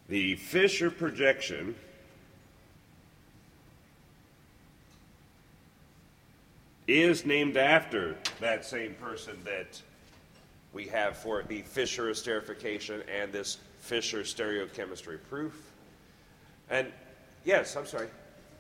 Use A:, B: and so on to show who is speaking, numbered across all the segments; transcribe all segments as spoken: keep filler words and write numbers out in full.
A: The Fisher projection is named after that same person that we have for the Fisher esterification and this Fisher stereochemistry proof. And yes, I'm sorry.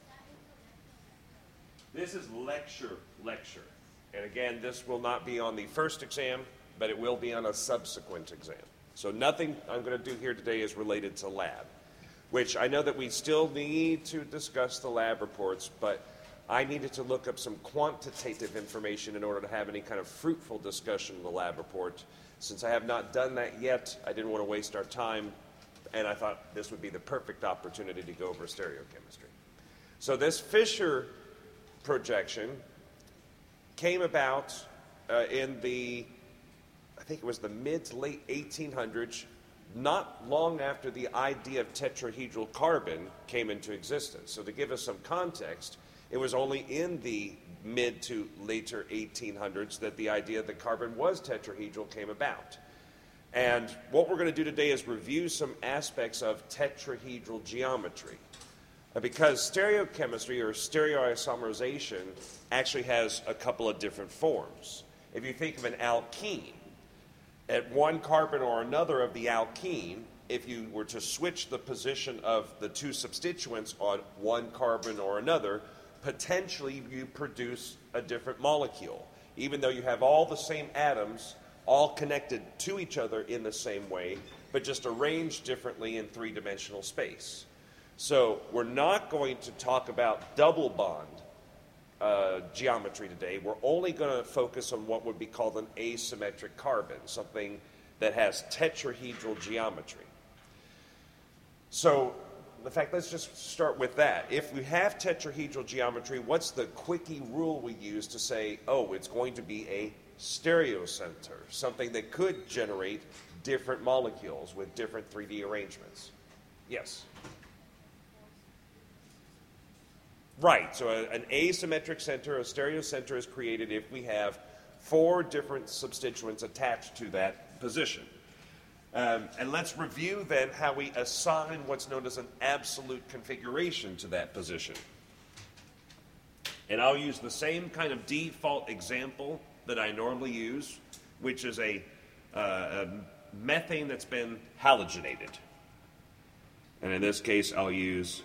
A: This is lecture, lecture. And again, this will not be on the first exam, but it will be on a subsequent exam. So nothing I'm going to do here today is related to lab, which I know that we still need to discuss the lab reports, but I needed to look up some quantitative information in order to have any kind of fruitful discussion of the lab report. Since I have not done that yet, I didn't want to waste our time, and I thought this would be the perfect opportunity to go over stereochemistry. So this Fisher projection came about uh, in the, I think it was the mid to late eighteen hundreds, not long after the idea of tetrahedral carbon came into existence. So to give us some context, it was only in the mid to later eighteen hundreds that the idea that carbon was tetrahedral came about. And what we're going to do today is review some aspects of tetrahedral geometry. Uh, because stereochemistry or stereoisomerization actually has a couple of different forms. If you think of an alkene, at one carbon or another of the alkene, if you were to switch the position of the two substituents on one carbon or another, potentially you produce a different molecule, even though you have all the same atoms all connected to each other in the same way, but just arranged differently in three-dimensional space. So we're not going to talk about double bond uh, geometry today. We're only going to focus on what would be called an asymmetric carbon, something that has tetrahedral geometry. So, in fact, let's just start with that. If we have tetrahedral geometry, what's the quickie rule we use to say, oh, it's going to be a stereocenter, something that could generate different molecules with different three D arrangements? Yes? Right, so a, an asymmetric center, a stereocenter, is created if we have four different substituents attached to that position. Um, and let's review then how we assign what's known as an absolute configuration to that position. And I'll use the same kind of default example that I normally use, which is a, uh, a methane that's been halogenated. And in this case, I'll use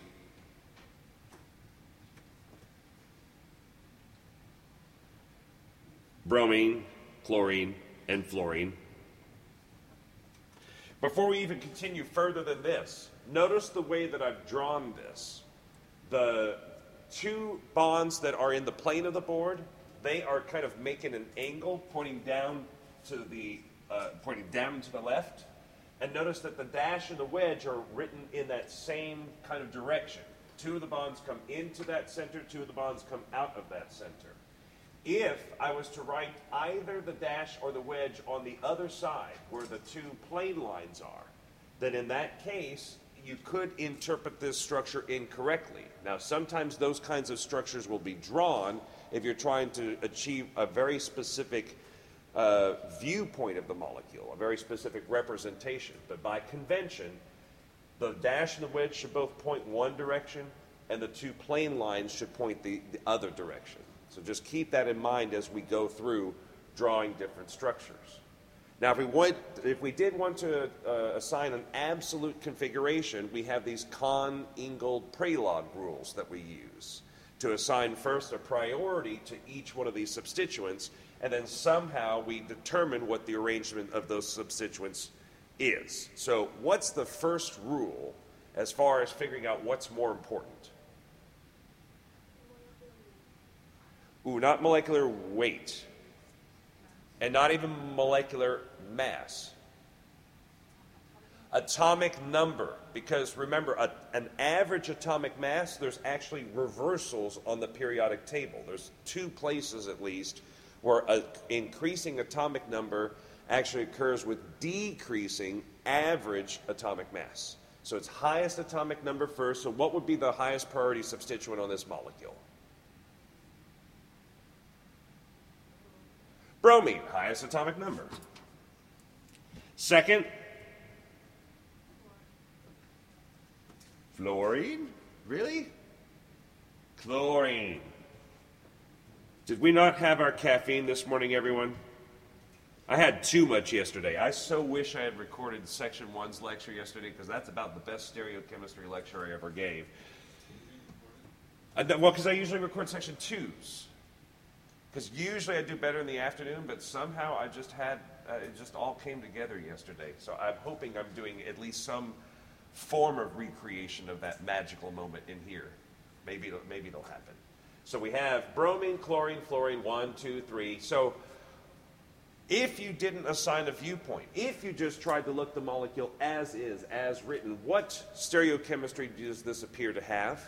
A: bromine, chlorine, and fluorine. Before we even continue further than this, notice the way that I've drawn this. The two bonds that are in the plane of the board, they are kind of making an angle pointing down to the uh, pointing down to the left. And notice that the dash and the wedge are written in that same kind of direction. Two of the bonds come into that center, two of the bonds come out of that center. If I was to write either the dash or the wedge on the other side where the two plane lines are, then in that case, you could interpret this structure incorrectly. Now, sometimes those kinds of structures will be drawn if you're trying to achieve a very specific uh, viewpoint of the molecule, a very specific representation. But by convention, the dash and the wedge should both point one direction, and the two plane lines should point the, the other direction. So just keep that in mind as we go through drawing different structures. Now, if we, want, if we did want to uh, assign an absolute configuration, we have these Kohn-Ingold-Prelog rules that we use to assign first a priority to each one of these substituents, and then somehow we determine what the arrangement of those substituents is. So what's the first rule as far as figuring out what's more important? Ooh, not molecular weight, and not even molecular mass. Atomic number, because remember, a, an average atomic mass, there's actually reversals on the periodic table. There's two places at least where an increasing atomic number actually occurs with decreasing average atomic mass. So it's highest atomic number first. So what would be the highest priority substituent on this molecule? Bromine, highest atomic number. Second, Fluorine? Really? Chlorine. Did we not have our caffeine this morning, everyone? I had too much yesterday. I so wish I had recorded section one's lecture yesterday, because that's about the best stereochemistry lecture I ever gave. Uh, well, because I usually record section twos. Because usually I do better in the afternoon, but somehow I just had, uh, it just all came together yesterday. So I'm hoping I'm doing at least some form of recreation of that magical moment in here. Maybe it'll, maybe it'll happen. So we have bromine, chlorine, fluorine, one, two, three. So if you didn't assign a viewpoint, if you just tried to look the molecule as is, as written, what stereochemistry does this appear to have?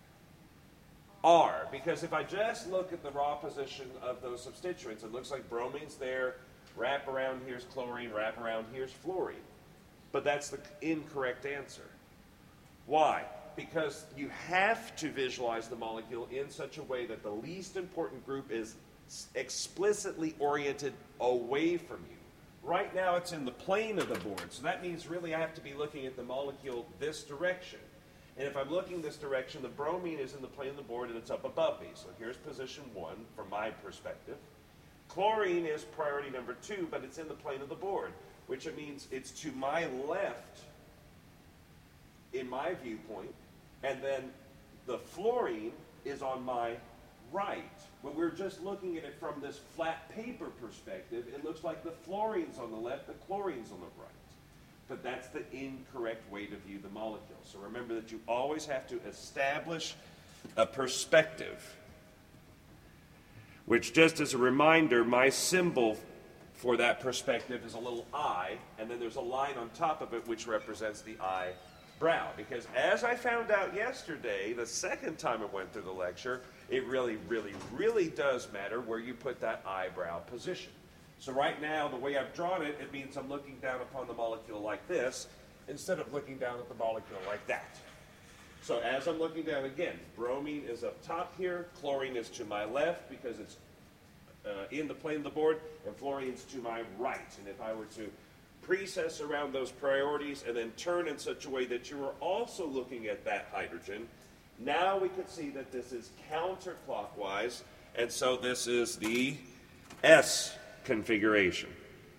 A: R, because if I just look at the raw position of those substituents, it looks like bromine's there, wrap around here's chlorine, wrap around here's fluorine. But that's the incorrect answer. Why? Because you have to visualize the molecule in such a way that the least important group is explicitly oriented away from you. Right now it's in the plane of the board, so that means really I have to be looking at the molecule this direction. And if I'm looking this direction, the bromine is in the plane of the board and it's up above me. So here's position one from my perspective. Chlorine is priority number two, but it's in the plane of the board, which means it's to my left in my viewpoint, and then the fluorine is on my right. When we're just looking at it from this flat paper perspective, it looks like the fluorine's on the left, the chlorine's on the right. But that's the incorrect way to view the molecule. So remember that you always have to establish a perspective, which, just as a reminder, my symbol for that perspective is a little eye, and then there's a line on top of it which represents the eyebrow. Because as I found out yesterday, the second time I went through the lecture, it really, really, really does matter where you put that eyebrow position. So right now, the way I've drawn it, it means I'm looking down upon the molecule like this, instead of looking down at the molecule like that. So as I'm looking down again, bromine is up top here, chlorine is to my left because it's uh, in the plane of the board, and fluorine's to my right. And if I were to precess around those priorities and then turn in such a way that you are also looking at that hydrogen, now we can see that this is counterclockwise, and so this is the S configuration.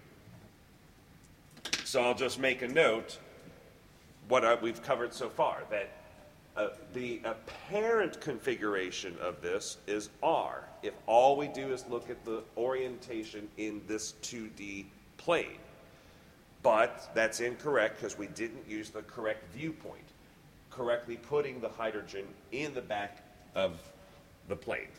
A: So I'll just make a note what I, we've covered so far, that uh, the apparent configuration of this is R, if all we do is look at the orientation in this two D plane. But that's incorrect because we didn't use the correct viewpoint, correctly putting the hydrogen in the back of the plane.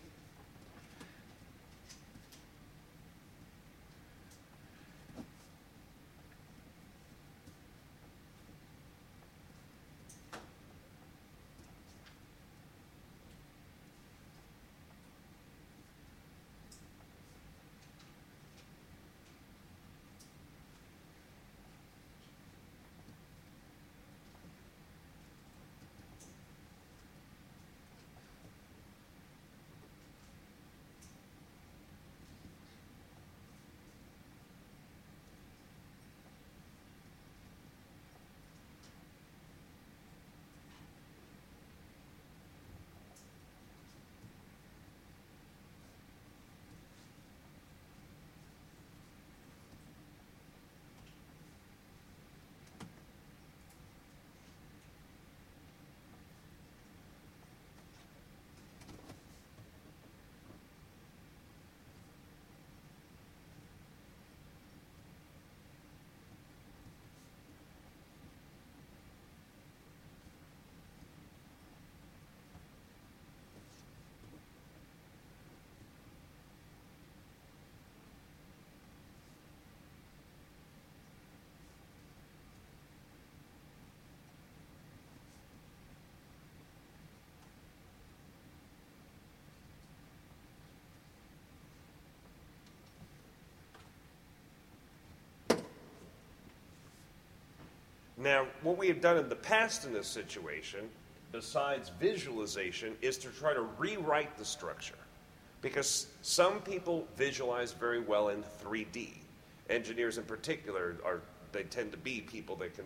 A: Now, what we have done in the past in this situation, besides visualization, is to try to rewrite the structure. Because some people visualize very well in three D. Engineers in particular, are they tend to be people that can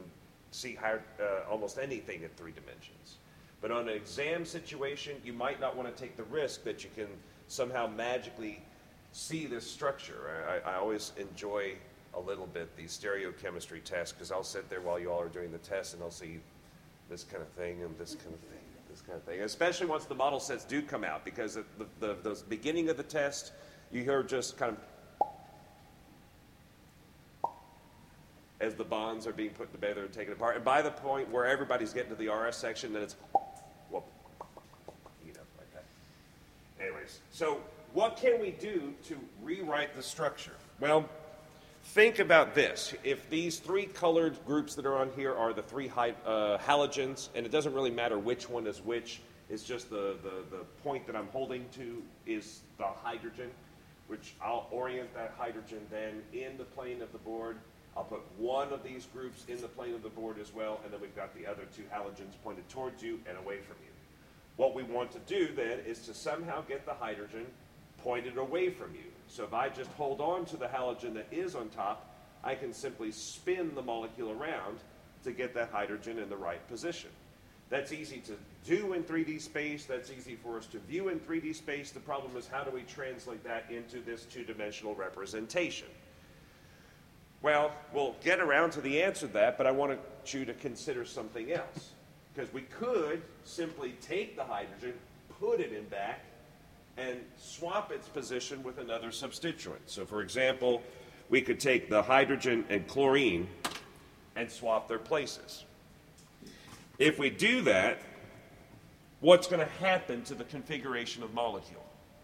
A: see higher, uh, almost anything in three dimensions. But on an exam situation, you might not want to take the risk that you can somehow magically see this structure. I, I always enjoy a little bit these stereochemistry tests, because I'll sit there while you all are doing the test and I'll see this kind of thing and this kind of thing, this kind of thing. Especially once the model sets do come out, because at the, the, the beginning of the test, you hear just kind of as the bonds are being put together and taken apart. And by the point where everybody's getting to the R S section, then it's whoop, you know, like that. Anyways, so what can we do to rewrite the structure? Well, think about this. If these three colored groups that are on here are the three hy uh, halogens, and it doesn't really matter which one is which, it's just the, the, the point that I'm holding to is the hydrogen, which I'll orient that hydrogen then in the plane of the board. I'll put one of these groups in the plane of the board as well, and then we've got the other two halogens pointed towards you and away from you. What we want to do then is to somehow get the hydrogen pointed away from you. So if I just hold on to the halogen that is on top, I can simply spin the molecule around to get that hydrogen in the right position. That's easy to do in three D space. That's easy for us to view in three D space. The problem is, how do we translate that into this two-dimensional representation? Well, we'll get around to the answer to that, but I want you to consider something else. Because we could simply take the hydrogen, put it in back, and swap its position with another substituent. So for example, we could take the hydrogen and chlorine and swap their places. If we do that, what's going to happen to the configuration of molecule?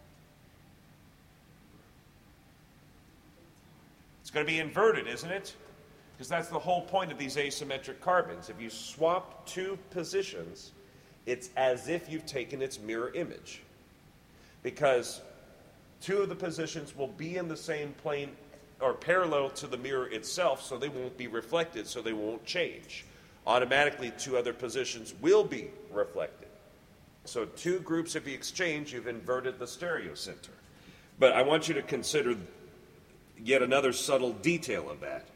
A: It's going to be inverted, isn't it? Because that's the whole point of these asymmetric carbons. If you swap two positions, it's as if you've taken its mirror image. Because two of the positions will be in the same plane or parallel to the mirror itself, so they won't be reflected, so they won't change. Automatically, two other positions will be reflected. So two groups, if you exchange, you've inverted the stereocenter. But I want you to consider yet another subtle detail of that.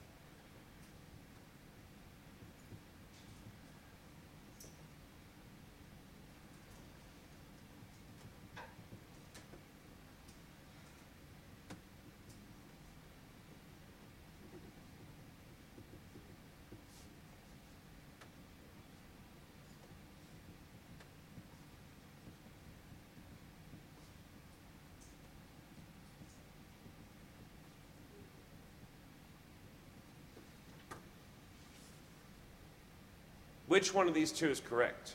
A: Which one of these two is correct?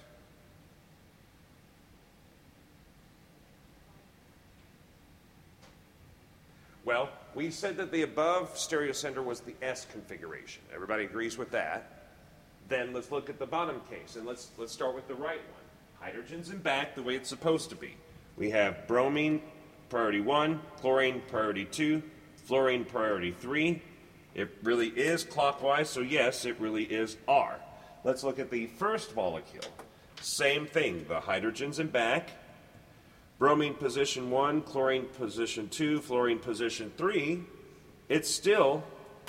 A: Well, we said that the above stereocenter was the S configuration. Everybody agrees with that. Then let's look at the bottom case, and let's, let's start with the right one. Hydrogen's in back the way it's supposed to be. We have bromine, priority one, chlorine, priority two, fluorine, priority three. It really is clockwise, so yes, it really is R. Let's look at the first molecule. Same thing, the hydrogen's in back, bromine position one, chlorine position two, fluorine position three. It's still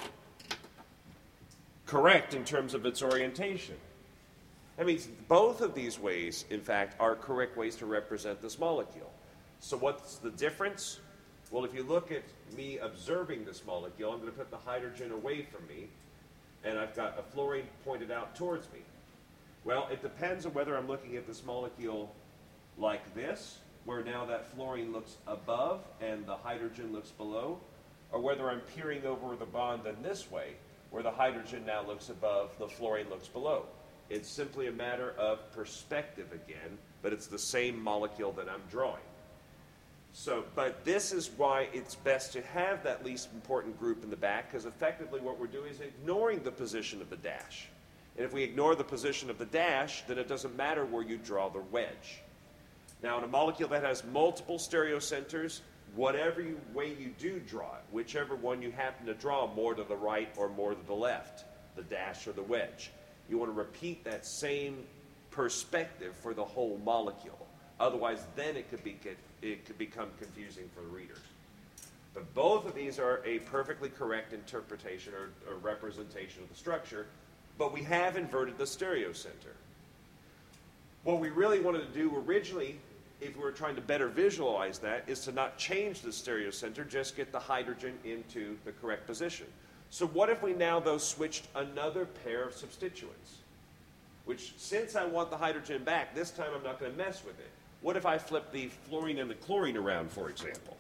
A: correct in terms of its orientation. That means both of these ways, in fact, are correct ways to represent this molecule. So what's the difference? Well, if you look at me observing this molecule, I'm going to put the hydrogen away from me, and I've got a fluorine pointed out towards me. Well, it depends on whether I'm looking at this molecule like this, where now that fluorine looks above and the hydrogen looks below, or whether I'm peering over the bond in this way, where the hydrogen now looks above, the fluorine looks below. It's simply a matter of perspective again, but it's the same molecule that I'm drawing. So, but this is why it's best to have that least important group in the back, because effectively what we're doing is ignoring the position of the dash. And if we ignore the position of the dash, then it doesn't matter where you draw the wedge. Now, in a molecule that has multiple stereocenters, whatever you, way you do draw it, whichever one you happen to draw more to the right or more to the left, the dash or the wedge, you want to repeat that same perspective for the whole molecule. Otherwise, then it could, be, it could become confusing for the reader. But both of these are a perfectly correct interpretation or, or representation of the structure. but we have inverted the stereocenter. What we really wanted to do originally, if we were trying to better visualize that, is to not change the stereocenter, just get the hydrogen into the correct position. So what if we now, though, switched another pair of substituents? Which, since I want the hydrogen back, this time I'm not going to mess with it. What if I flip the fluorine and the chlorine around, for example?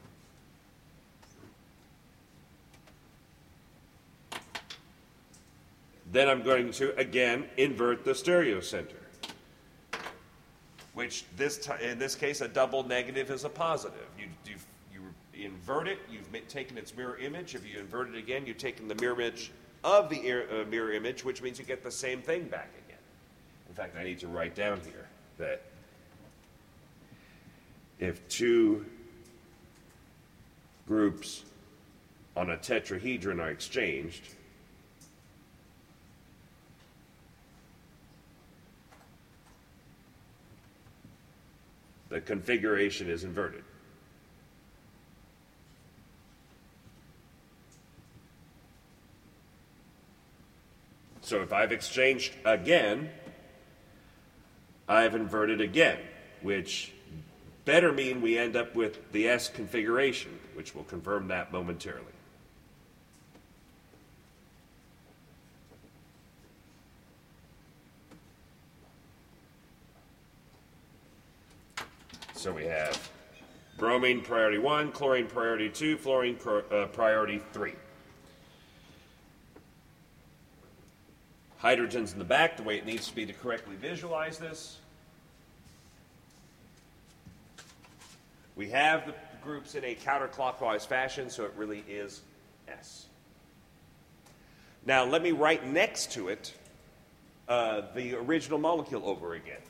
A: Then I'm going to, again, invert the stereocenter. Which, this t in this case, a double negative is a positive. You, you, you invert it, you've taken its mirror image. If you invert it again, you've taken the mirror image of the uh, mirror image, which means you get the same thing back again. In fact, I need to write down here that if two groups on a tetrahedron are exchanged, the configuration is inverted. So if I've exchanged again, I've inverted again, which better mean we end up with the S configuration, which will confirm that momentarily. So we have bromine priority one, chlorine priority two, fluorine uh, priority three. Hydrogen's in the back, the way it needs to be to correctly visualize this. We have the groups in a counterclockwise fashion, so it really is S. Now let me write next to it uh, the original molecule over again.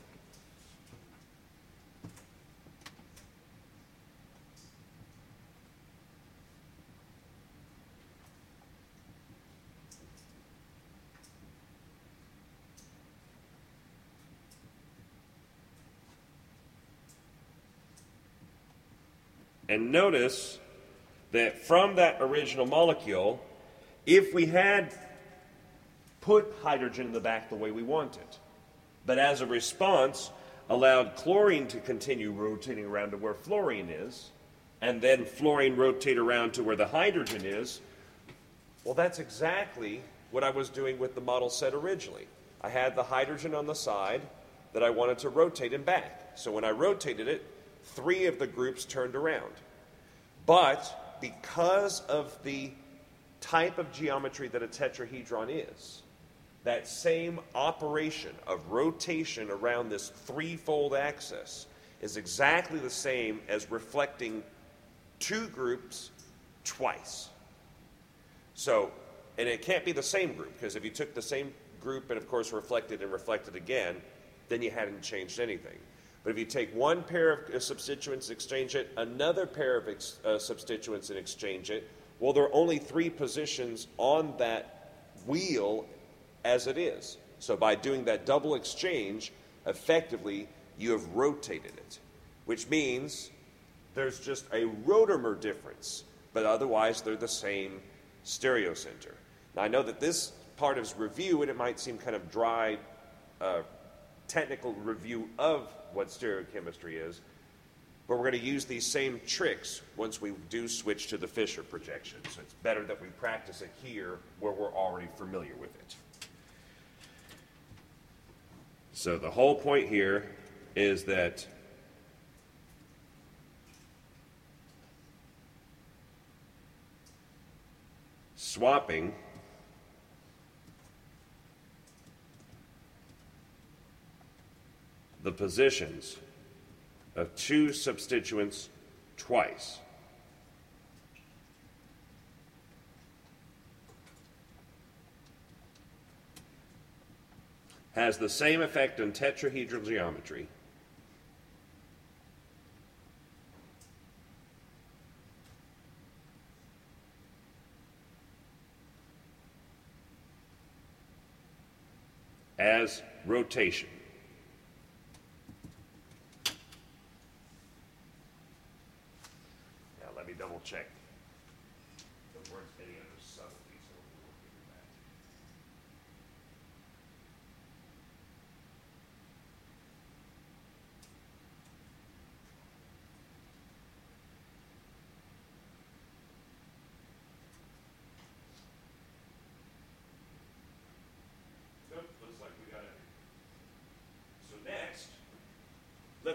A: And notice that from that original molecule, if we had put hydrogen in the back the way we wanted, but as a response allowed chlorine to continue rotating around to where fluorine is, and then fluorine rotate around to where the hydrogen is, well, that's exactly what I was doing with the model set originally. I had the hydrogen on the side that I wanted to rotate and back. So when I rotated it, three of the groups turned around. But because of the type of geometry that a tetrahedron is, that same operation of rotation around this threefold axis is exactly the same as reflecting two groups twice. So, and it can't be the same group, because if you took the same group and of course reflected and reflected again, then you hadn't changed anything. But if you take one pair of substituents and exchange it, another pair of ex uh, substituents and exchange it, well, there are only three positions on that wheel as it is. So by doing that double exchange, effectively, you have rotated it, which means there's just a rotamer difference, but otherwise they're the same stereocenter. Now, I know that this part is review, and it might seem kind of dry, uh, technical review of what stereochemistry is, but we're going to use these same tricks once we do switch to the Fisher projection. So it's better that we practice it here where we're already familiar with it. So the whole point here is that swapping the positions of two substituents twice has the same effect on tetrahedral geometry as rotation. Now let me double check the words any other subtleties. So we'll look at that.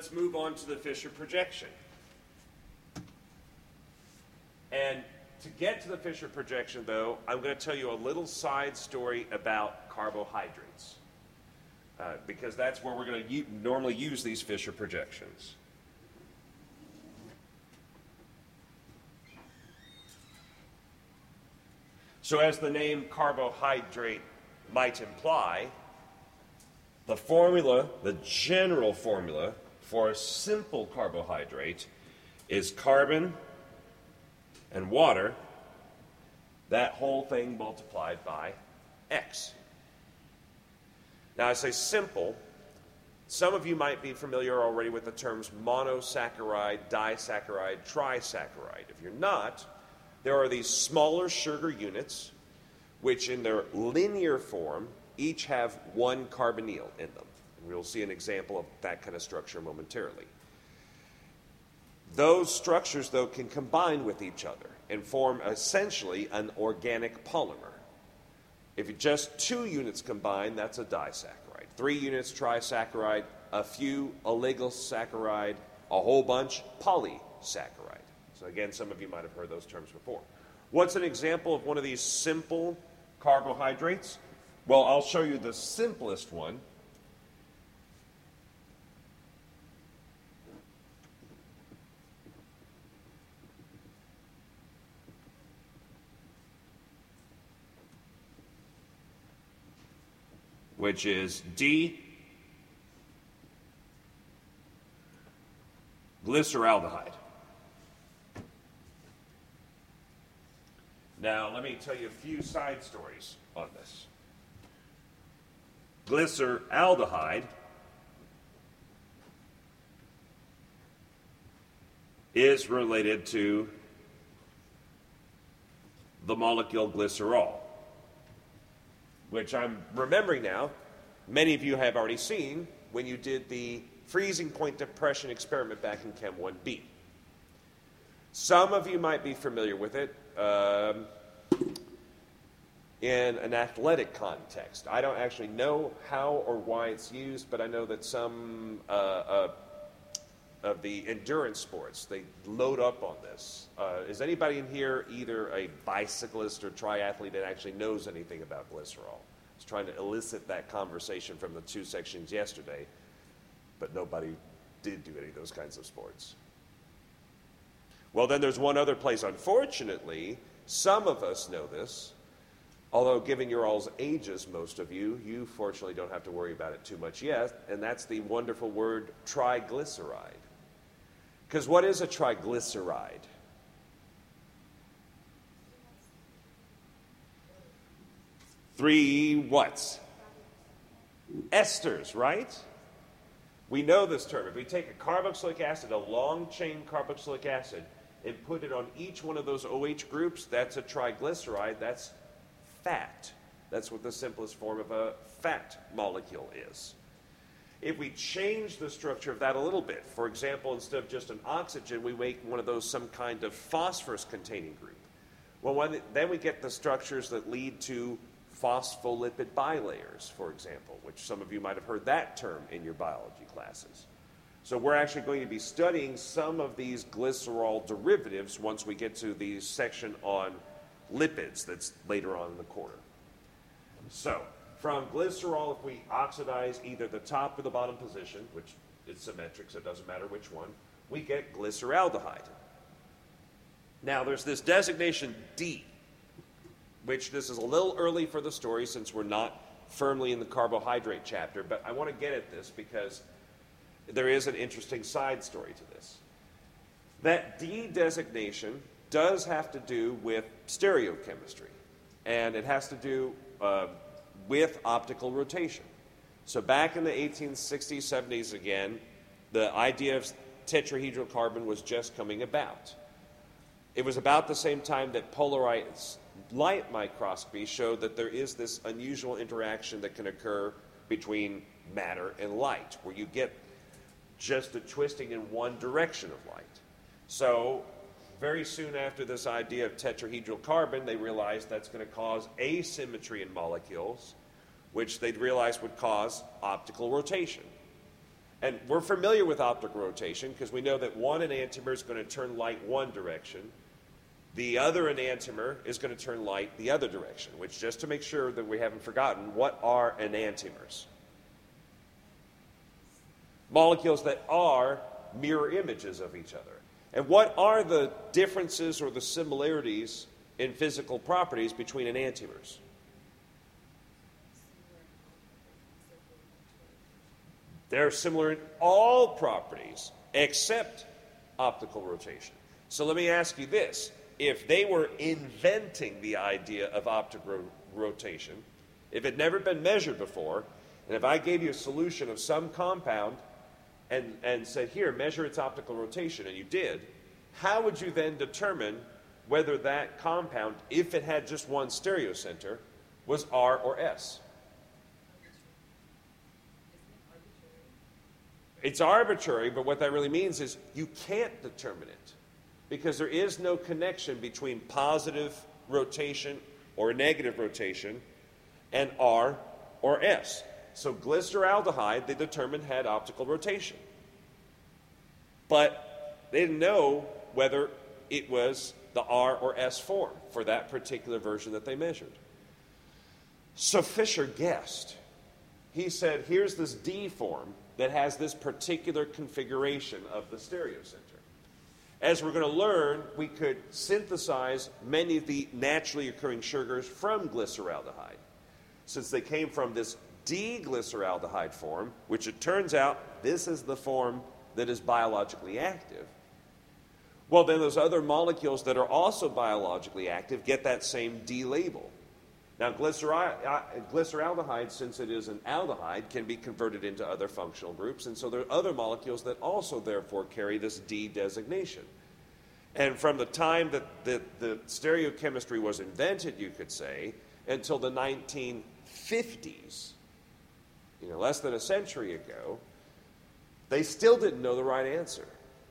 A: let's move on to the Fisher projection. And to get to the Fisher projection, though, I'm going to tell you a little side story about carbohydrates, uh, because that's where we're going to u- normally use these Fisher projections. So as the name carbohydrate might imply, the formula, the general formula for a simple carbohydrate is carbon and water, that whole thing multiplied by X. Now, I say simple. Some of you might be familiar already with the terms monosaccharide, disaccharide, trisaccharide. If you're not, there are these smaller sugar units which in their linear form each have one carbonyl in them. And we'll see an example of that kind of structure momentarily. Those structures, though, can combine with each other and form essentially an organic polymer. If you just two units combine, that's a disaccharide. Three units, trisaccharide. A few, oligosaccharide. A whole bunch, polysaccharide. So again, some of you might have heard those terms before. What's an example of one of these simple carbohydrates? Well, I'll show you the simplest one. Which is D-glyceraldehyde. Now, let me tell you a few side stories on this. Glyceraldehyde is related to the molecule glycerol, which I'm remembering now, many of you have already seen when you did the freezing point depression experiment back in Chem one B. Some of you might be familiar with it um, in an athletic context. I don't actually know how or why it's used, but I know that some uh, uh, of the endurance sports, they load up on this. Uh, is anybody in here either a bicyclist or triathlete that actually knows anything about glycerol? I was trying to elicit that conversation from the two sections yesterday, but nobody did do any of those kinds of sports. Well, then there's one other place. Unfortunately, some of us know this, although given your all's ages, most of you, you fortunately don't have to worry about it too much yet, and that's the wonderful word triglyceride. Because what is a triglyceride? Three whats? Esters, right? We know this term. If we take a carboxylic acid, a long-chain carboxylic acid, and put it on each one of those O H groups, that's a triglyceride. That's fat. That's what the simplest form of a fat molecule is. If we change the structure of that a little bit, for example, instead of just an oxygen, we make one of those some kind of phosphorus-containing group. Well, when, then we get the structures that lead to phospholipid bilayers, for example, which some of you might have heard that term in your biology classes. So we're actually going to be studying some of these glycerol derivatives once we get to the section on lipids that's later on in the quarter. So from glycerol, if we oxidize either the top or the bottom position, which is symmetric, so it doesn't matter which one, we get glyceraldehyde. Now there's this designation D, which this is a little early for the story since we're not firmly in the carbohydrate chapter, but I want to get at this because there is an interesting side story to this. That D designation does have to do with stereochemistry, and it has to do uh, with optical rotation. So back in the eighteen sixties, seventies again, the idea of tetrahedral carbon was just coming about. It was about the same time that polarized light microscopy showed that there is this unusual interaction that can occur between matter and light, where you get just a twisting in one direction of light. So very soon after this idea of tetrahedral carbon, they realized that's going to cause asymmetry in molecules, which they'd realized would cause optical rotation. And we're familiar with optical rotation because we know that one enantiomer is going to turn light one direction. The other enantiomer is going to turn light the other direction, which, just to make sure that we haven't forgotten, what are enantiomers? Molecules that are mirror images of each other. And what are the differences or the similarities in physical properties between enantiomers? They're similar in all properties except optical rotation. So let me ask you this. If they were inventing the idea of optical ro- rotation, if it had never been measured before, and if I gave you a solution of some compound and, and said, here, measure its optical rotation, and you did, how would you then determine whether that compound, if it had just one stereocenter, was R or S? It's arbitrary, but what that really means is you can't determine it because there is no connection between positive rotation or negative rotation and R or S. So glyceraldehyde, they determined, had optical rotation. But they didn't know whether it was the R or S form for that particular version that they measured. So Fischer guessed. He said, here's this D form that has this particular configuration of the stereocenter. As we're going to learn, we could synthesize many of the naturally occurring sugars from glyceraldehyde. Since they came from this D-glyceraldehyde form, which it turns out this is the form that is biologically active, well, then those other molecules that are also biologically active get that same D label. Now, glyceraldehyde, since it is an aldehyde, can be converted into other functional groups, and so there are other molecules that also, therefore, carry this D designation. And from the time that the, the stereochemistry was invented, you could say, until the nineteen fifties, you know, less than a century ago, they still didn't know the right answer.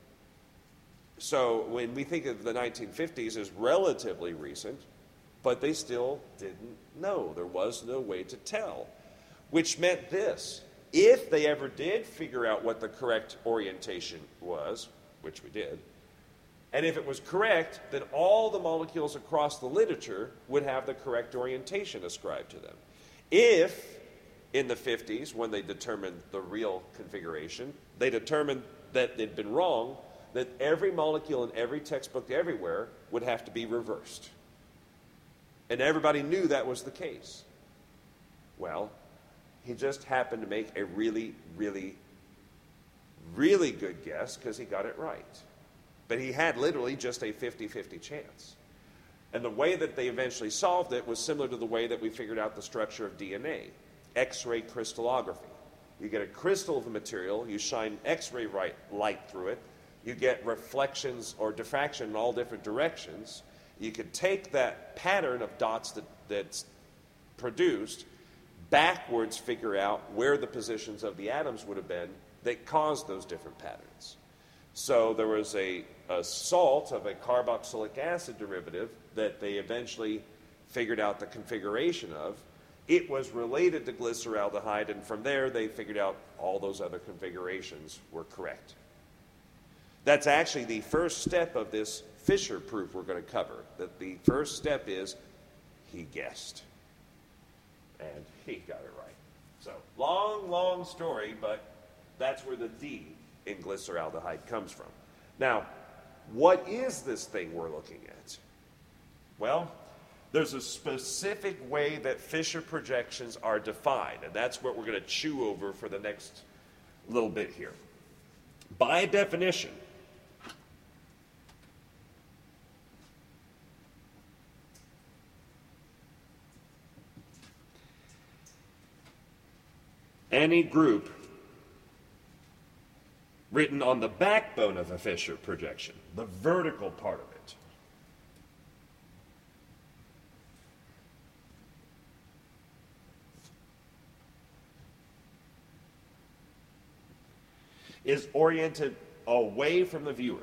A: So when we think of the nineteen fifties as relatively recent, but they still didn't know. There was no way to tell, which meant this. If they ever did figure out what the correct orientation was, which we did, and if it was correct, then all the molecules across the literature would have the correct orientation ascribed to them. If, in the fifties, when they determined the real configuration, they determined that they'd been wrong, that every molecule in every textbook everywhere would have to be reversed. And everybody knew that was the case. Well, he just happened to make a really, really, really good guess because he got it right. But he had literally just a fifty-fifty chance. And the way that they eventually solved it was similar to the way that we figured out the structure of D N A, X-ray crystallography. You get a crystal of a material, you shine X-ray light through it, you get reflections or diffraction in all different directions. You could take that pattern of dots that, that's produced, backwards figure out where the positions of the atoms would have been that caused those different patterns. So there was a, a salt of a carboxylic acid derivative that they eventually figured out the configuration of. It was related to glyceraldehyde, and from there they figured out all those other configurations were correct. That's actually the first step of this Fischer proof we're going to cover. That the first step is he guessed. And he got it right. So, long, long story, but that's where the D in glyceraldehyde comes from. Now, what is this thing we're looking at? Well, there's a specific way that Fischer projections are defined, and that's what we're going to chew over for the next little bit here. By definition, any group written on the backbone of a Fischer projection, the vertical part of it, is oriented away from the viewer.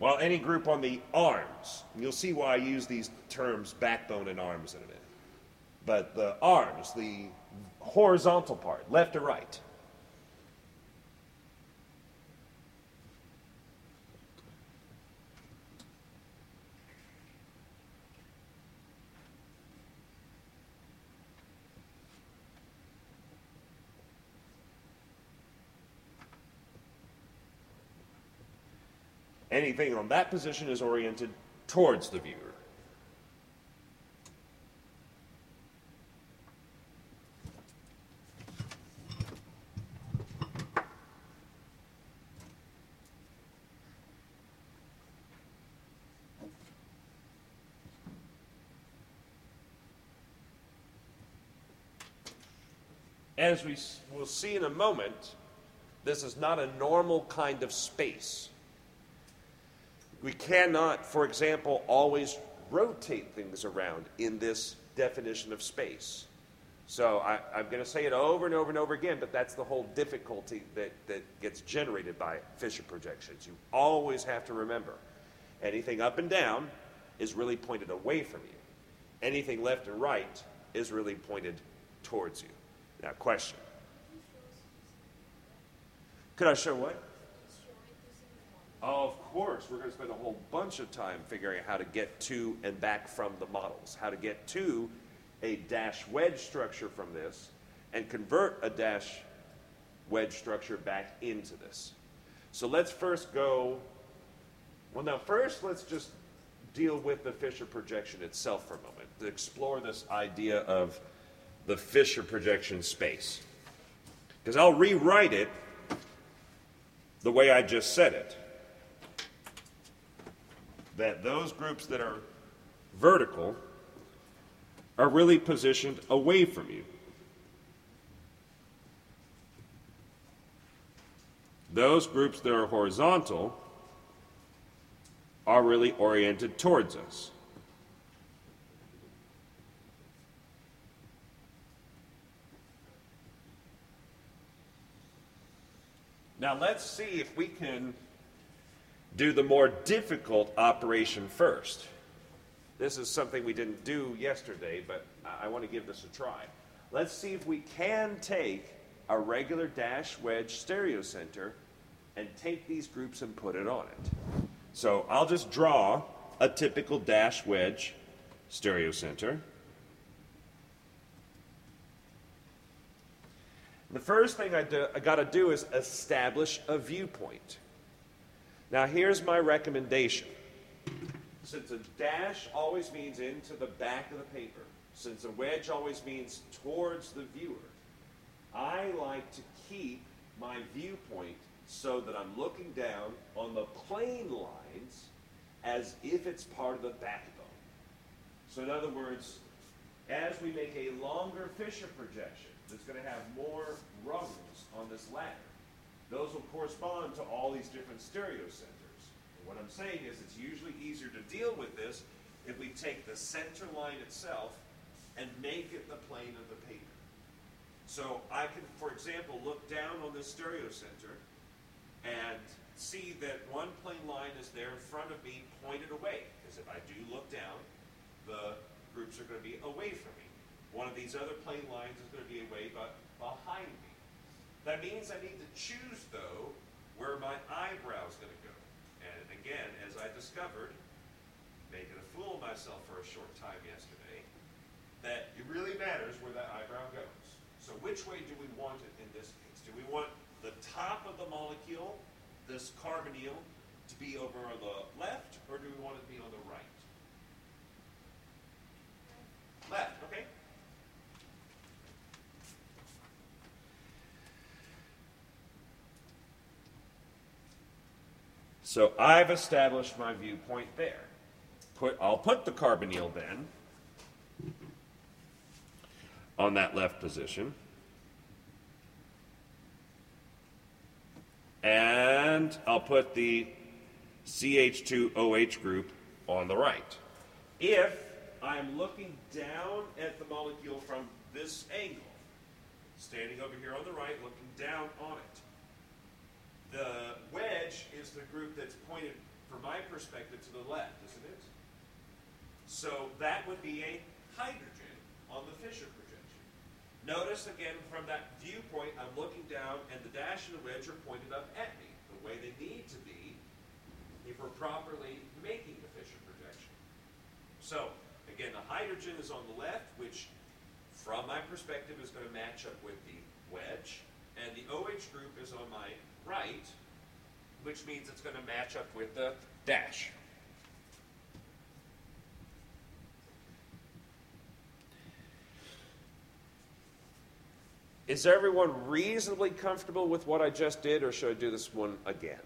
A: Well, any group on the arms. And you'll see why I use these terms backbone and arms in a minute. But the arms, the horizontal part, left to right. Anything on that position is oriented towards the viewer. As we will see in a moment, this is not a normal kind of space. We cannot, for example, always rotate things around in this definition of space. So I, I'm going to say it over and over and over again, but that's the whole difficulty that, that gets generated by Fisher projections. You always have to remember, anything up and down is really pointed away from you. Anything left and right is really pointed towards you. Now, question. Could I show what? Oh, of course. We're going to spend a whole bunch of time figuring out how to get to and back from the models, how to get to a dash wedge structure from this and convert a dash wedge structure back into this. So let's first go, well, now first let's just deal with the Fisher projection itself for a moment, to explore this idea of the Fisher projection space. Because I'll rewrite it the way I just said it. That those groups that are vertical are really positioned away from you. Those groups that are horizontal are really oriented towards us. Now let's see if we can do the more difficult operation first. This is something we didn't do yesterday, but I want to give this a try. Let's see if we can take a regular dash wedge stereocenter and take these groups and put it on it. So I'll just draw a typical dash wedge stereocenter. The first thing I, do, I got to do is establish a viewpoint. Now here's my recommendation. Since a dash always means into the back of the paper, since a wedge always means towards the viewer, I like to keep my viewpoint so that I'm looking down on the plane lines as if it's part of the backbone. So in other words, as we make a longer Fisher projection that's going to have more rungs on this ladder, those will correspond to all these different stereocenters. And what I'm saying is it's usually easier to deal with this if we take the center line itself and make it the plane of the paper. So I can, for example, look down on this stereocenter and see that one plane line is there in front of me pointed away. Because if I do look down, the groups are going to be away from me. One of these other plane lines is going to be away but behind me. That means I need to choose, though, where my eyebrow is going to go. And again, as I discovered, making a fool of myself for a short time yesterday, that it really matters where that eyebrow goes. So which way do we want it in this case? Do we want the top of the molecule, this carbonyl, to be over on the left, or do we want it to be on the right? Left, okay. So I've established my viewpoint there. Put, I'll put the carbonyl then on that left position. And I'll put the C H two O H group on the right. If I'm looking down at the molecule from this angle, standing over here on the right, looking down on it, the wedge is the group that's pointed from my perspective, to the left, isn't it? So that would be a hydrogen on the Fisher projection. Notice again, from that viewpoint, I'm looking down and the dash and the wedge are pointed up at me, the way they need to be if we're properly making the Fisher projection. So, again, the hydrogen is on the left, which from my perspective is going to match up with the wedge, and the OH group is on my right, which means it's going to match up with the dash. Is everyone reasonably comfortable with what I just did, or should I do this one again?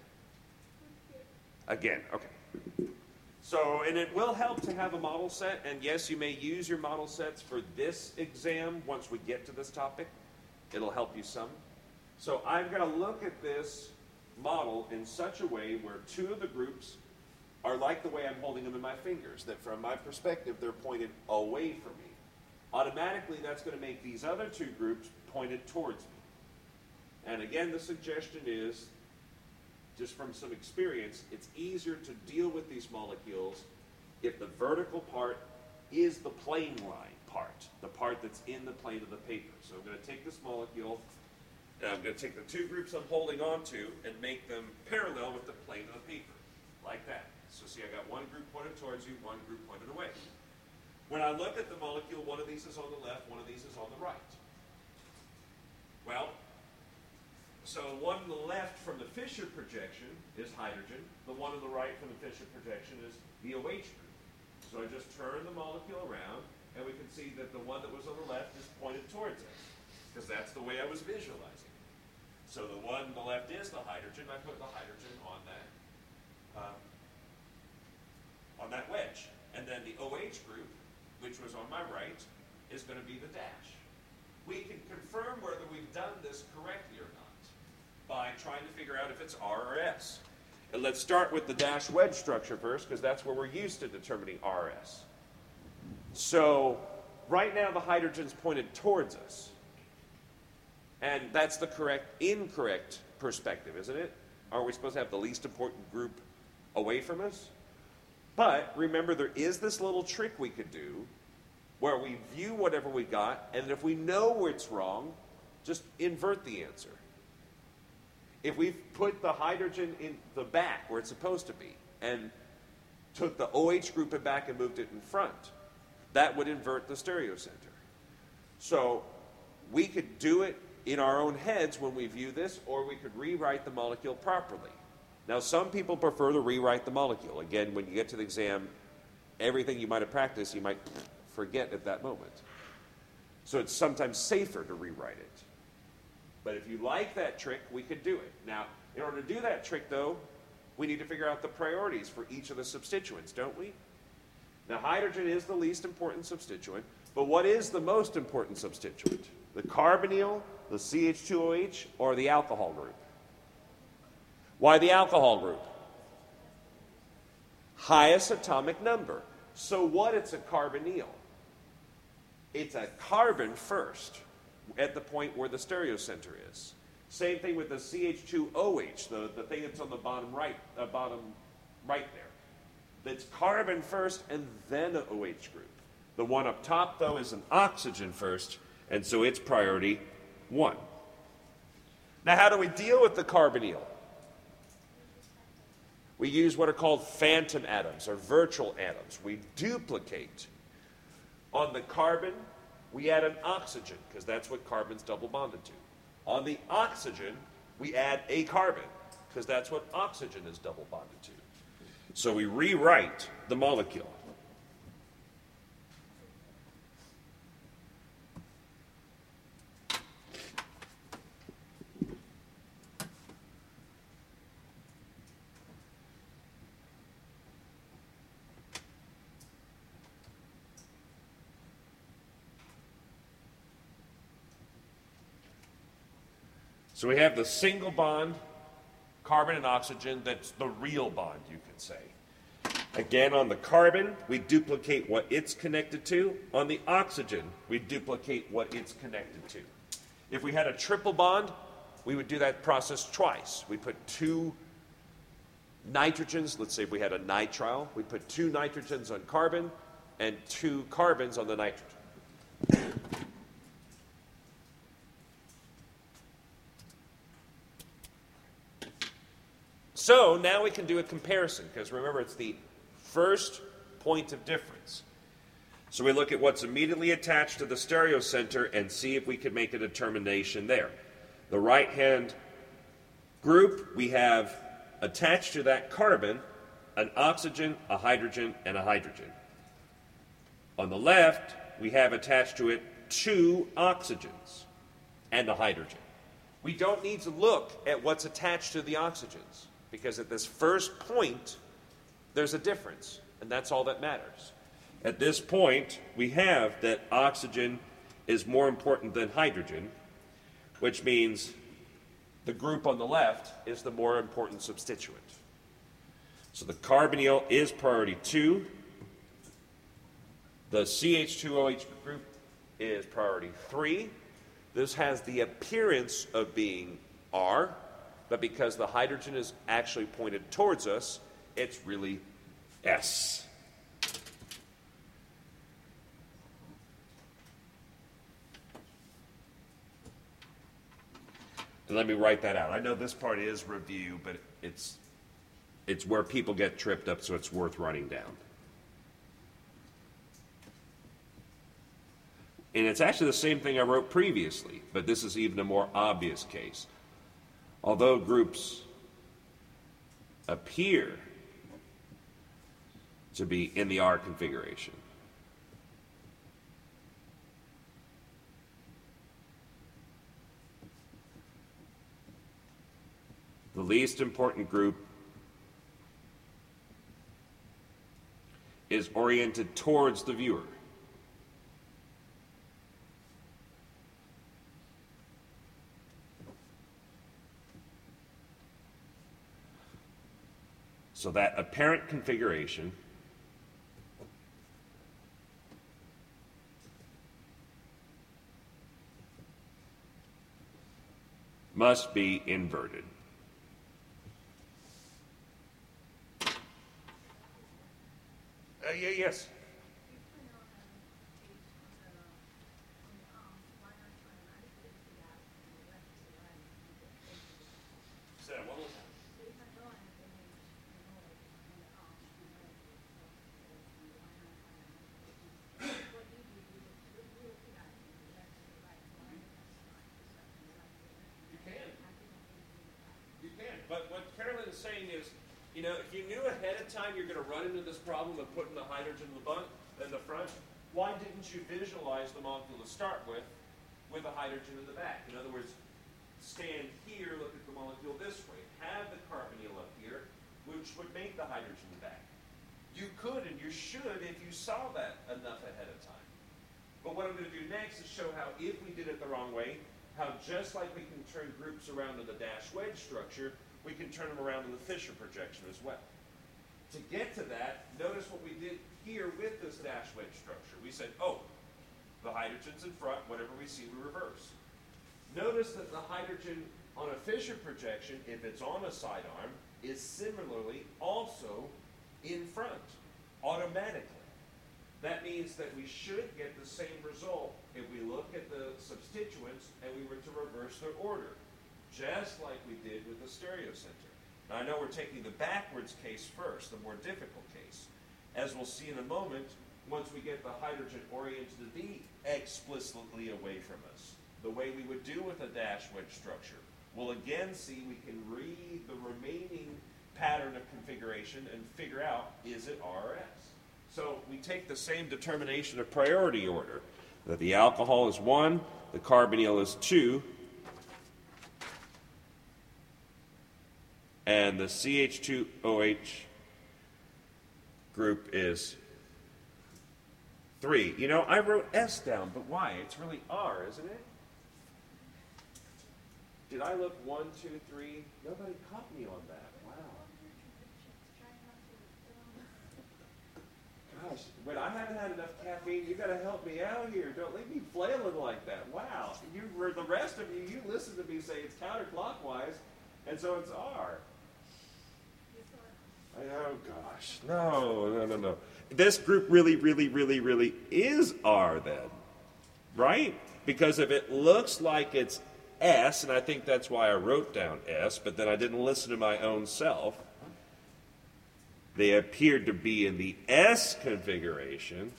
A: Again, okay. So, and it will help to have a model set, and yes, you may use your model sets for this exam once we get to this topic. It'll help you some. So I'm going to look at this model in such a way where two of the groups are like the way I'm holding them in my fingers, that from my perspective, they're pointed away from me. Automatically, that's going to make these other two groups pointed towards me. And again, the suggestion is, just from some experience, it's easier to deal with these molecules if the vertical part is the plane line part, the part that's in the plane of the paper. So I'm going to take this molecule, and I'm going to take the two groups I'm holding on to and make them parallel with the plane of the paper, like that. So see, I got one group pointed towards you, one group pointed away. When I look at the molecule, one of these is on the left, one of these is on the right. Well, so the one on the left from the Fisher projection is hydrogen. The one on the right from the Fisher projection is the OH group. So I just turn the molecule around, and we can see that the one that was on the left is pointed towards us, because that's the way I was visualizing. So the one on the left is the hydrogen. I put the hydrogen on that, uh, on that wedge. And then the OH group, which was on my right, is going to be the dash. We can confirm whether we've done this correctly or not by trying to figure out if it's R or S. And let's start with the dash wedge structure first, because that's where we're used to determining R or S. So right now the hydrogen's pointed towards us. And that's the correct, incorrect perspective, isn't it? Are we supposed to have the least important group away from us? But remember, there is this little trick we could do where we view whatever we got, and if we know it's wrong, just invert the answer. If we've put the hydrogen in the back where it's supposed to be and took the OH group in back and moved it in front, that would invert the stereocenter. So we could do it in our own heads when we view this, or we could rewrite the molecule properly. Now, some people prefer to rewrite the molecule. Again, when you get to the exam, everything you might have practiced, you might forget at that moment. So it's sometimes safer to rewrite it. But if you like that trick, we could do it. Now, in order to do that trick, though, we need to figure out the priorities for each of the substituents, don't we? Now, hydrogen is the least important substituent, but what is the most important substituent? The carbonyl, the C H two O H, or the alcohol group? Why the alcohol group? Highest atomic number. So what? It's a carbonyl. It's a carbon first at the point where the stereocenter is. Same thing with the C H two O H, the, the thing that's on the bottom right, uh, bottom right there. It's carbon first and then an OH group. The one up top, though, is an oxygen first, and so it's priority one. Now, how do we deal with the carbonyl? We use what are called phantom atoms, or virtual atoms. We duplicate. On the carbon, we add an oxygen, because that's what carbon's double bonded to. On the oxygen, we add a carbon, because that's what oxygen is double bonded to. So we rewrite the molecule. So we have the single bond, carbon and oxygen, that's the real bond, you could say. Again, on the carbon, we duplicate what it's connected to. On the oxygen, we duplicate what it's connected to. If we had a triple bond, we would do that process twice. We put two nitrogens, let's say we had a nitrile, we put two nitrogens on carbon and two carbons on the nitrogen. So now we can do a comparison, because remember, it's the first point of difference. So we look at what's immediately attached to the stereocenter and see if we can make a determination there. The right-hand group, we have attached to that carbon an oxygen, a hydrogen, and a hydrogen. On the left, we have attached to it two oxygens and a hydrogen. We don't need to look at what's attached to the oxygens, because at this first point, there's a difference, and that's all that matters. At this point, we have that oxygen is more important than hydrogen, which means the group on the left is the more important substituent. So the carbonyl is priority two. The C H two O H group is priority three. This has the appearance of being R, but because the hydrogen is actually pointed towards us, it's really S. And let me write that out. I know this part is review, but it's, it's where people get tripped up, so it's worth writing down. And it's actually the same thing I wrote previously, but this is even a more obvious case. Although groups appear to be in the R configuration, the least important group is oriented towards the viewer. So that apparent configuration must be inverted. Uh, yeah, yes. Say that one more time. But what Carolyn is saying is, you know, if you knew ahead of time you're going to run into this problem of putting the hydrogen in the, bun in the front, why didn't you visualize the molecule to start with, with a hydrogen in the back? In other words, stand here, look at the molecule this way, have the carbonyl up here, which would make the hydrogen in the back. You could and you should if you saw that enough ahead of time. But what I'm going to do next is show how, if we did it the wrong way, how just like we can turn groups around in the dash wedge structure, we can turn them around in the Fisher projection as well. To get to that, notice what we did here with this dash wedge structure. We said, oh, the hydrogen's in front, whatever we see, we reverse. Notice that the hydrogen on a Fisher projection, if it's on a sidearm, is similarly also in front, automatically. That means that we should get the same result if we look at the substituents and we were to reverse their order, just like we did with the stereocenter. Now I know we're taking the backwards case first, the more difficult case. As we'll see in a moment, once we get the hydrogen oriented to be explicitly away from us, the way we would do with a dash wedge structure, we'll again see we can read the remaining pattern of configuration and figure out, is it R or S? So we take the same determination of priority order, that the alcohol is one, the carbonyl is two, and the C H two O H group is three. You know, I wrote S down, but why? It's really R, isn't it? Did I look one, two, three? Nobody caught me on that. Wow. Gosh, when I haven't had enough caffeine, you got to help me out here. Don't leave me flailing like that. Wow. You were the rest of you. You listen to me say it's counterclockwise, and so it's R. Oh, gosh. No, no, no, no. This group really, really, really, really is R then, right? Because if it looks like it's S, and I think that's why I wrote down S, but then I didn't listen to my own self, they appeared to be in the S configuration.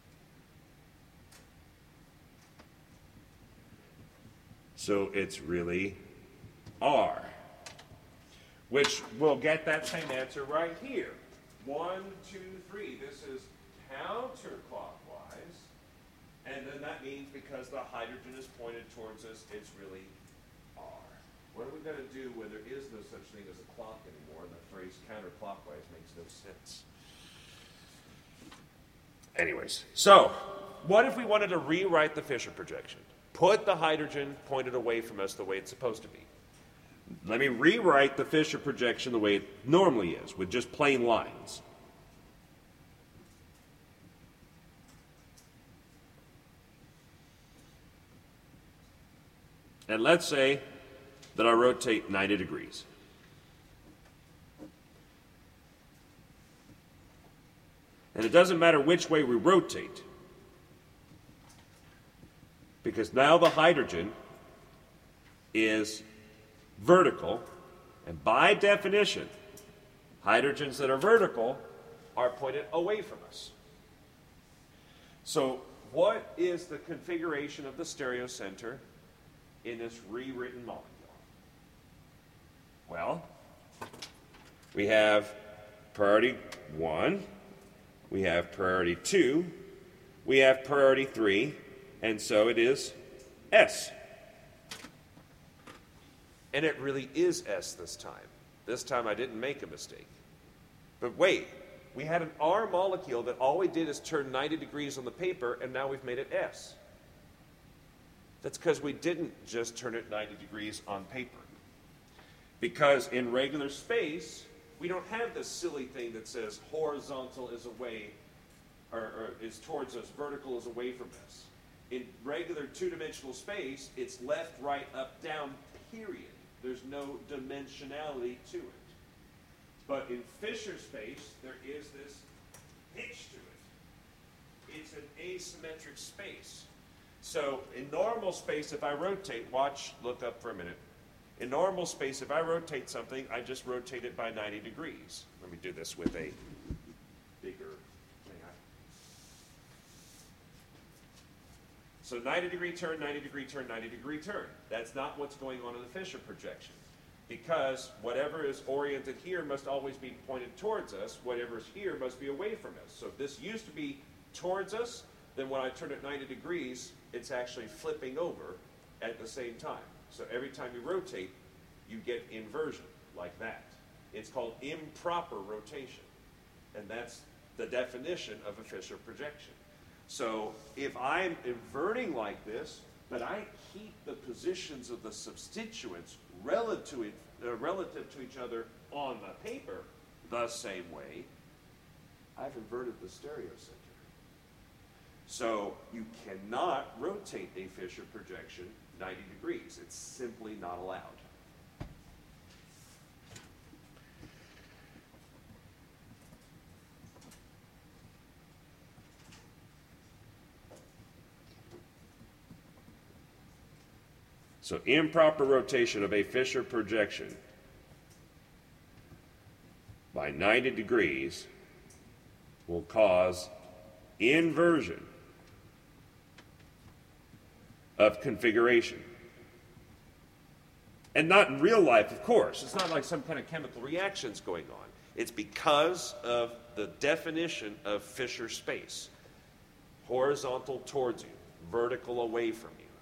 A: So it's really R, which will get that same answer right here. One, two, three. This is counterclockwise. And then that means because the hydrogen is pointed towards us, it's really R. What are we going to do when there is no such thing as a clock anymore? And the phrase counterclockwise makes no sense. Anyways, so what if we wanted to rewrite the Fisher projection? Put the hydrogen pointed away from us the way it's supposed to be. Let me rewrite the Fisher projection the way it normally is, with just plain lines. And let's say that I rotate ninety degrees. And it doesn't matter which way we rotate, because now the hydrogen is vertical, and by definition, hydrogens that are vertical are pointed away from us. So what is the configuration of the stereocenter in this rewritten molecule? Well, we have priority one, we have priority two, we have priority three, and so it is S. And it really is S this time. This time I didn't make a mistake. But wait, we had an R molecule that all we did is turn ninety degrees on the paper, and now we've made it S. That's because we didn't just turn it ninety degrees on paper. Because in regular space, we don't have this silly thing that says horizontal is away, or, or is towards us, vertical is away from us. In regular two-dimensional space, it's left, right, up, down, period. There's no dimensionality to it. But in Fisher space, there is this pitch to it. It's an asymmetric space. So in normal space, if I rotate, watch, look up for a minute. In normal space, if I rotate something, I just rotate it by ninety degrees. Let me do this with a bigger thing. So ninety degree turn, ninety degree turn, ninety degree turn. That's not what's going on in the Fisher projection. Because whatever is oriented here must always be pointed towards us. Whatever is here must be away from us. So if this used to be towards us, then when I turn it ninety degrees, it's actually flipping over at the same time. So every time you rotate, you get inversion like that. It's called improper rotation. And that's the definition of a Fisher projection. So if I'm inverting like this, but I keep the positions of the substituents relative to, it, uh, relative to each other on the paper the same way, I've inverted the stereocenter. So you cannot rotate a Fisher projection ninety degrees. It's simply not allowed. So improper rotation of a Fisher projection by ninety degrees will cause inversion of configuration. And not in real life, of course. It's not like some kind of chemical reactions going on. It's because of the definition of Fisher space. Horizontal towards you, vertical away from you.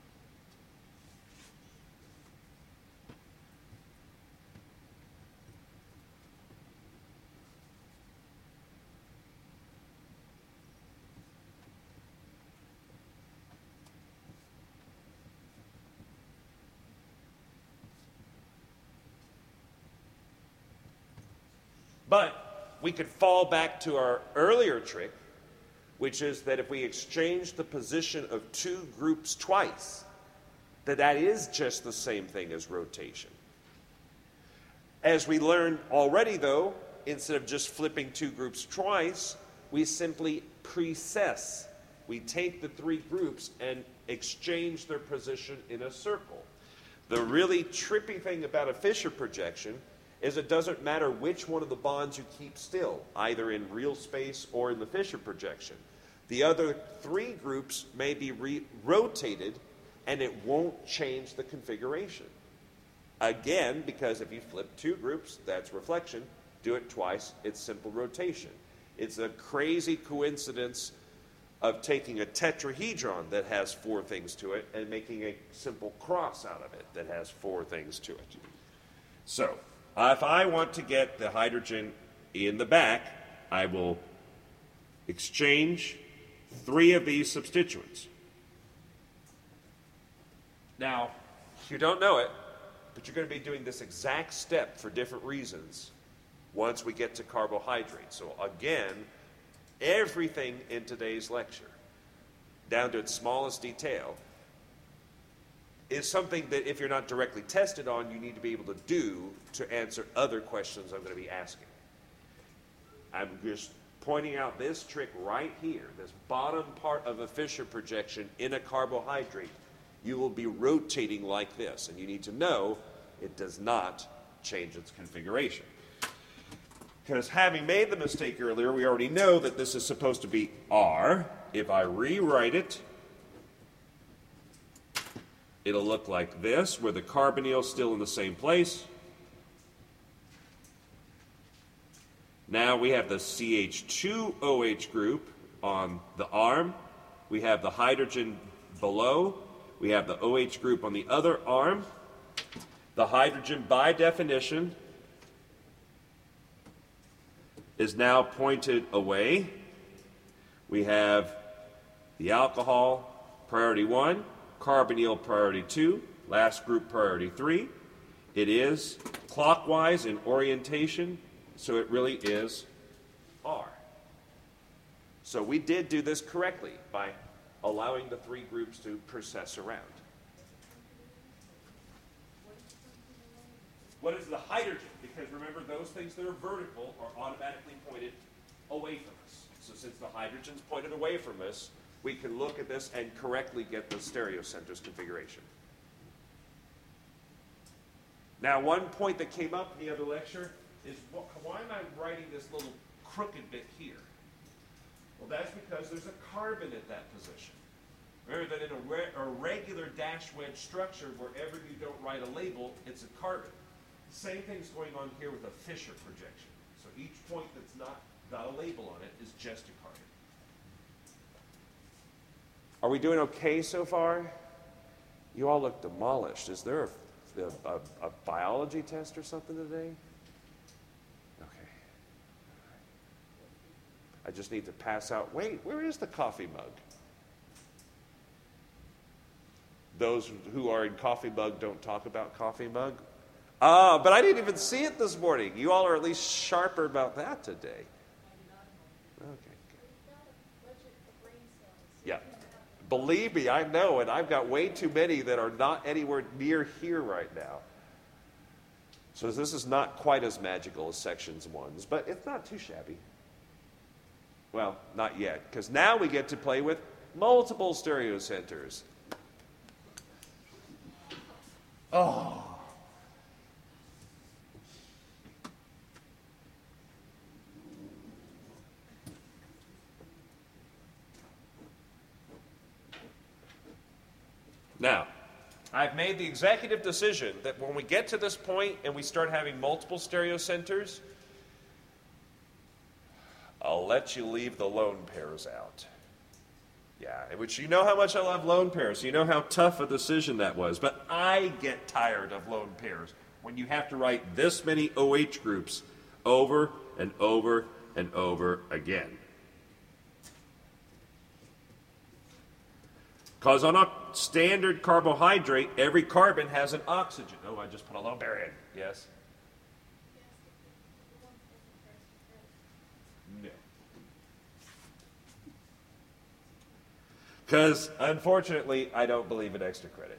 A: But we could fall back to our earlier trick, which is that if we exchange the position of two groups twice, that that is just the same thing as rotation. As we learned already, though, instead of just flipping two groups twice, we simply precess. We take the three groups and exchange their position in a circle. The really trippy thing about a Fisher projection is it doesn't matter which one of the bonds you keep still, either in real space or in the Fisher projection. The other three groups may be re- rotated, and it won't change the configuration. Again, because if you flip two groups, that's reflection. Do it twice, it's simple rotation. It's a crazy coincidence of taking a tetrahedron that has four things to it and making a simple cross out of it that has four things to it. So, if I want to get the hydrogen in the back, I will exchange three of these substituents. Now, you don't know it, but you're going to be doing this exact step for different reasons once we get to carbohydrates. So again, everything in today's lecture, down to its smallest detail, is something that if you're not directly tested on, you need to be able to do to answer other questions I'm going to be asking. I'm just pointing out this trick right here, this bottom part of a Fisher projection in a carbohydrate. You will be rotating like this, and you need to know it does not change its configuration. Because having made the mistake earlier, we already know that this is supposed to be R. If I rewrite it, it'll look like this, where the carbonyl is still in the same place. Now we have the C H two O H group on the arm. We have the hydrogen below. We have the O H group on the other arm. The hydrogen, by definition, is now pointed away. We have the alcohol, priority one, carbonyl, priority two, last group, priority three. It is clockwise in orientation, so it really is R. So we did do this correctly by allowing the three groups to process around. What is the hydrogen? Because remember, those things that are vertical are automatically pointed away from us. So since the hydrogen's pointed away from us, we can look at this and correctly get the stereocenters configuration. Now, one point that came up in the other lecture is, why am I writing this little crooked bit here? Well, that's because there's a carbon at that position. Remember that in a, re a regular dash wedge structure, wherever you don't write a label, it's a carbon. Same thing's going on here with a Fisher projection. So each point that's not got a label on it is just a carbon. Are we doing okay so far? You all look demolished. Is there a, a, a biology test or something today? Okay. I just need to pass out. Wait, where is the coffee mug? Those who are in coffee mug don't talk about coffee mug. Ah, but I didn't even see it this morning. You all are at least sharper about that today. Okay. Yeah. Believe me, I know, and I've got way too many that are not anywhere near here right now. So this is not quite as magical as sections ones, but it's not too shabby. Well, not yet, because now we get to play with multiple stereocenters. Oh. Now, I've made the executive decision that when we get to this point and we start having multiple stereocenters, I'll let you leave the lone pairs out. Yeah, which you know how much I love lone pairs. You know how tough a decision that was. But I get tired of lone pairs when you have to write this many O H groups over and over and over again. Because on a standard carbohydrate, every carbon has an oxygen. Oh, I just put a lone pair in. Yes? No. Because, unfortunately, I don't believe in extra credit.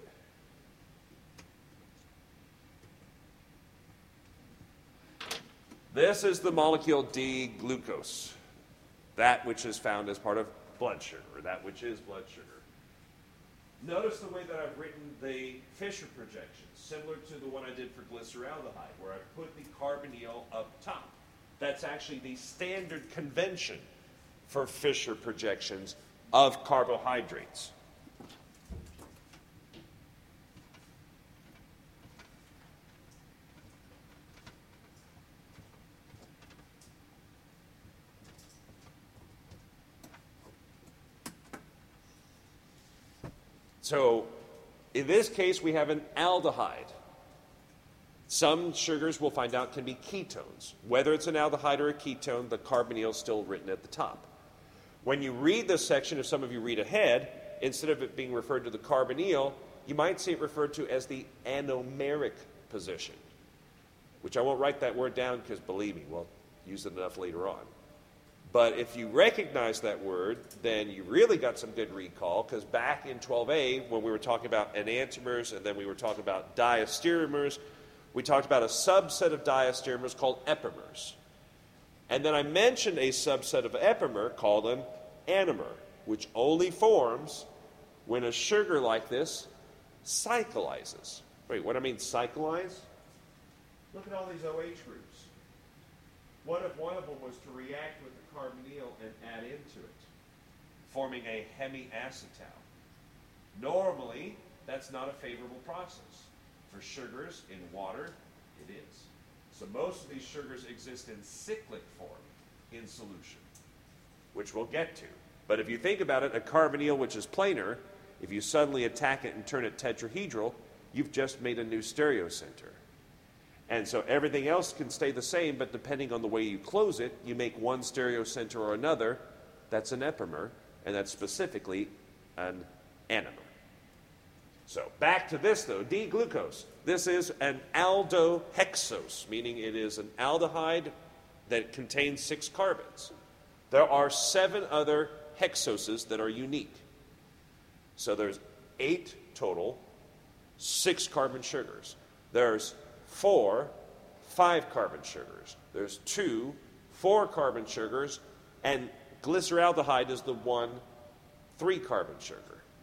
A: This is the molecule D-glucose, that which is found as part of blood sugar, or that which is blood sugar. Notice the way that I've written the Fischer projection, similar to the one I did for glyceraldehyde, where I put the carbonyl up top. That's actually the standard convention for Fischer projections of carbohydrates. So in this case, we have an aldehyde. Some sugars we'll find out can be ketones. Whether it's an aldehyde or a ketone, the carbonyl is still written at the top. When you read this section, if some of you read ahead, instead of it being referred to the carbonyl, you might see it referred to as the anomeric position, which I won't write that word down because, believe me, we'll use it enough later on. But if you recognize that word, then you really got some good recall, because back in twelve A, when we were talking about enantiomers and then we were talking about diastereomers, we talked about a subset of diastereomers called epimers. And then I mentioned a subset of epimer called an anomer, which only forms when a sugar like this cyclizes. Wait, what do I mean cyclize? Look at all these O H groups. What if one of them was to react with the carbonyl and add into it, forming a hemiacetal? Normally, that's not a favorable process. For sugars in water, it is. So most of these sugars exist in cyclic form in solution, which we'll get to. But if you think about it, a carbonyl which is planar, if you suddenly attack it and turn it tetrahedral, you've just made a new stereocenter. And so everything else can stay the same, but depending on the way you close it, you make one stereocenter or another. That's an epimer, and that's specifically an anomer. So back to this, though, D-glucose. This is an aldohexose, meaning it is an aldehyde that contains six carbons. There are seven other hexoses that are unique. So there's eight total, six carbon sugars. There's four five-carbon sugars. There's two four-carbon sugars, and glyceraldehyde is the one three-carbon sugar.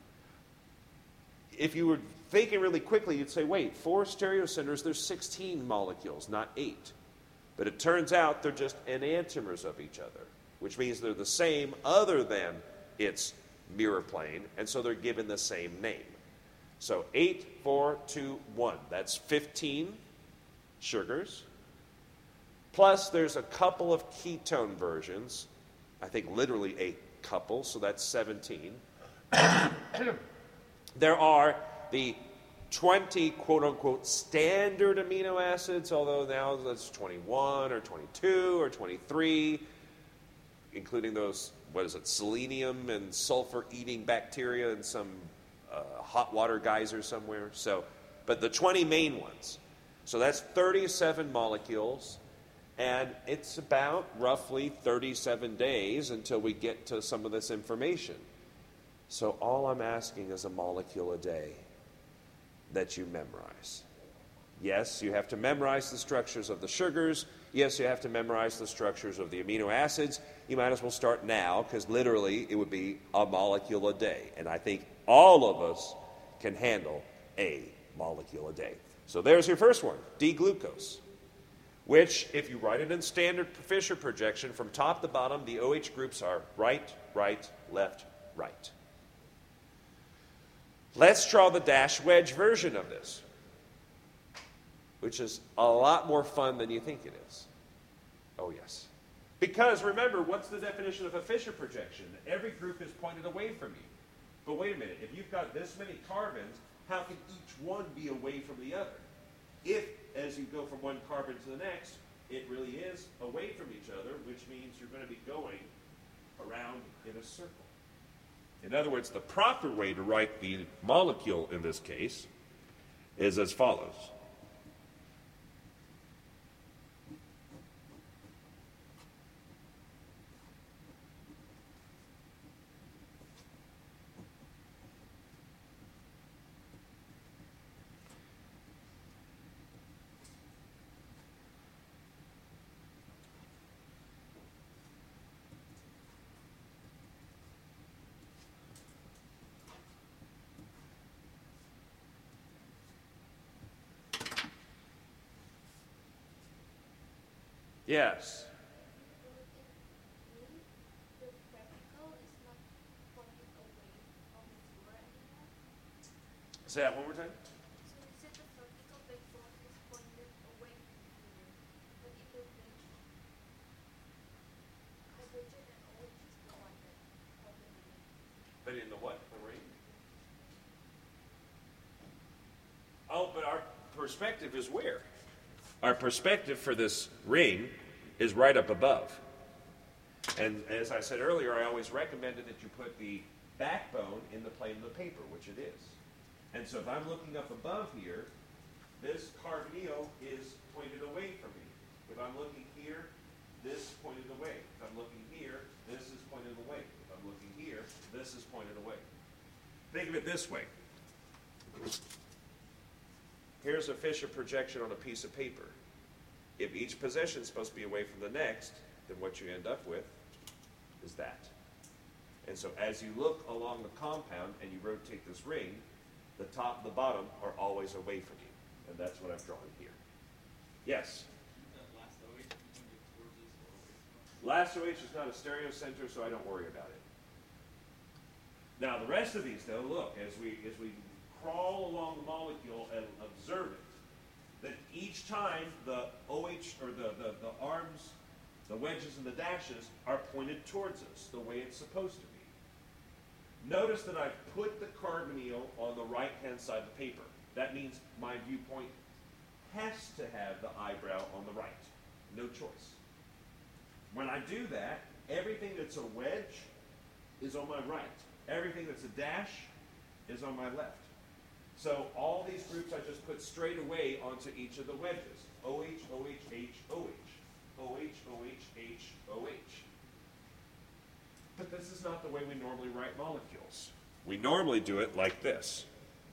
A: If you were thinking really quickly, you'd say, wait, four stereocenters, there's sixteen molecules, not eight. But it turns out they're just enantiomers of each other, which means they're the same other than its mirror plane, and so they're given the same name. So eight, four, two, one. That's fifteen sugars. Plus, there's a couple of ketone versions. I think literally a couple, so that's seventeen. There are the twenty, quote-unquote, standard amino acids, although now that's twenty-one or twenty-two or twenty-three, including those, what is it, selenium and sulfur-eating bacteria in some uh, hot water geyser somewhere. So, but the twenty main ones. So that's thirty-seven molecules, and it's about roughly thirty-seven days until we get to some of this information. So all I'm asking is a molecule a day that you memorize. Yes, you have to memorize the structures of the sugars. Yes, you have to memorize the structures of the amino acids. You might as well start now, because literally it would be a molecule a day. And I think all of us can handle a molecule a day. So there's your first one, D-glucose, which, if you write it in standard Fischer projection, from top to bottom, the O H groups are right, right, left, right. Let's draw the dash wedge version of this, which is a lot more fun than you think it is. Oh, yes. Because remember, what's the definition of a Fischer projection? Every group is pointed away from you. But wait a minute, if you've got this many carbons, how can each one be away from the other? If, as you go from one carbon to the next, it really is away from each other, which means you're going to be going around in a circle. In other words, the proper way to write the molecule in this case is as follows. Yes. Say that one more time. But in the what? The ring? Oh, but our perspective is where? Our perspective for this ring is right up above. And as I said earlier, I always recommended that you put the backbone in the plane of the paper, which it is. And so if I'm looking up above here, this carboneo is pointed away from me. If I'm looking here, this pointed away. If I'm looking here, this is pointed away. If I'm looking here, this is pointed away. Think of it this way. Here's a Fisher projection on a piece of paper. If each position is supposed to be away from the next, then what you end up with is that. And so as you look along the compound and you rotate this ring, the top and the bottom are always away from you. And that's what I'm drawing here. Yes? Last O H is not a stereocenter, so I don't worry about it. Now the rest of these, though, look, as we as we crawl along the molecule and observe it, that each time the O H or the, the, the arms, the wedges and the dashes are pointed towards us the way it's supposed to be. Notice that I've put the carbonyl on the right-hand side of the paper. That means my viewpoint has to have the eyebrow on the right. No choice. When I do that, everything that's a wedge is on my right. Everything that's a dash is on my left. So all these groups I just put straight away onto each of the wedges. O H, O H, H, O H. O H, O H, H, O H. But this is not the way we normally write molecules. We normally do it like this.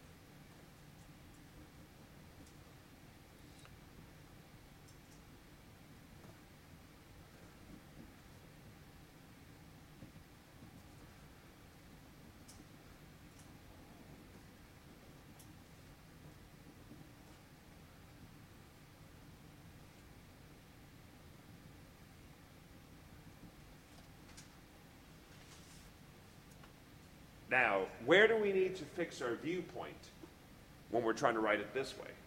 A: Now, where do we need to fix our viewpoint when we're trying to write it this way?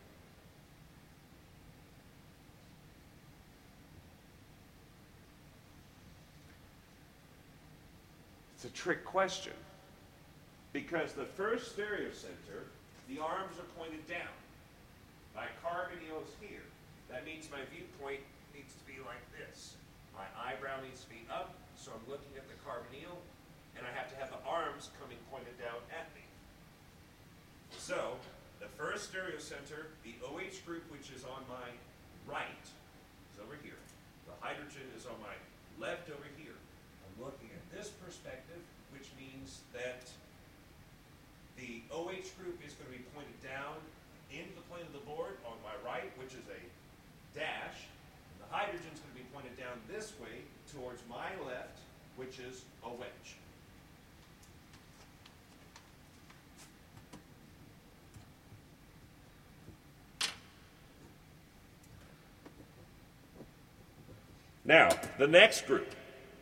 A: It's a trick question, because the first stereocenter, the arms are pointed down. My carbonyl is here. That means my viewpoint needs to be like this. My eyebrow needs to be up, so I'm looking at the carbonyl, and I have to have the arms coming pointed down at me. So, the first stereocenter, the O H group, which is on my right, is over here. The hydrogen is on my left over here. I'm looking at this perspective, which means that the O H group is going to be pointed down into the plane of the board on my right, which is a dash. And the hydrogen is going to be pointed down this way towards my left, which is a wedge. Now, the next group.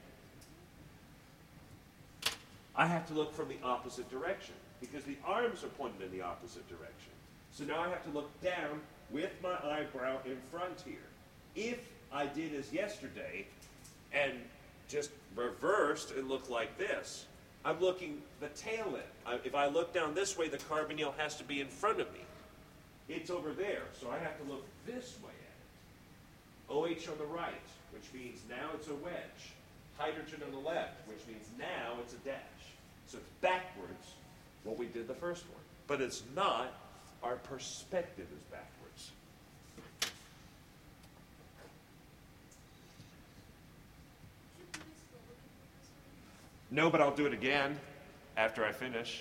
A: I have to look from the opposite direction because the arms are pointed in the opposite direction. So now I have to look down with my eyebrow in front here. If I did as yesterday and just reversed and looked like this, I'm looking the tail end. I, if I look down this way, the carbonyl has to be in front of me. It's over there, so I have to look this way at it. O H on the right, which means now it's a wedge. Hydrogen on the left, which means now it's a dash. So it's backwards what we did the first one. But it's not. Our perspective is backwards. No, but I'll do it again after I finish.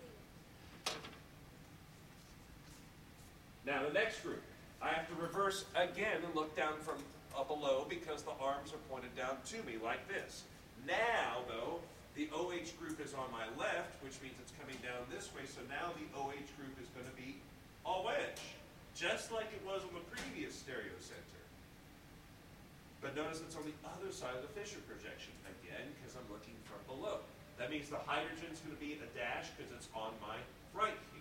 A: Now the next group. I have to reverse again and look down from up below because the arms are pointed down to me like this. Now, though, the O H group is on my left, which means it's coming down this way, so now the O H group is going to be a wedge, just like it was on the previous stereocenter. But notice it's on the other side of the Fisher projection, again, because I'm looking from below. That means the hydrogen's going to be a dash because it's on my right here.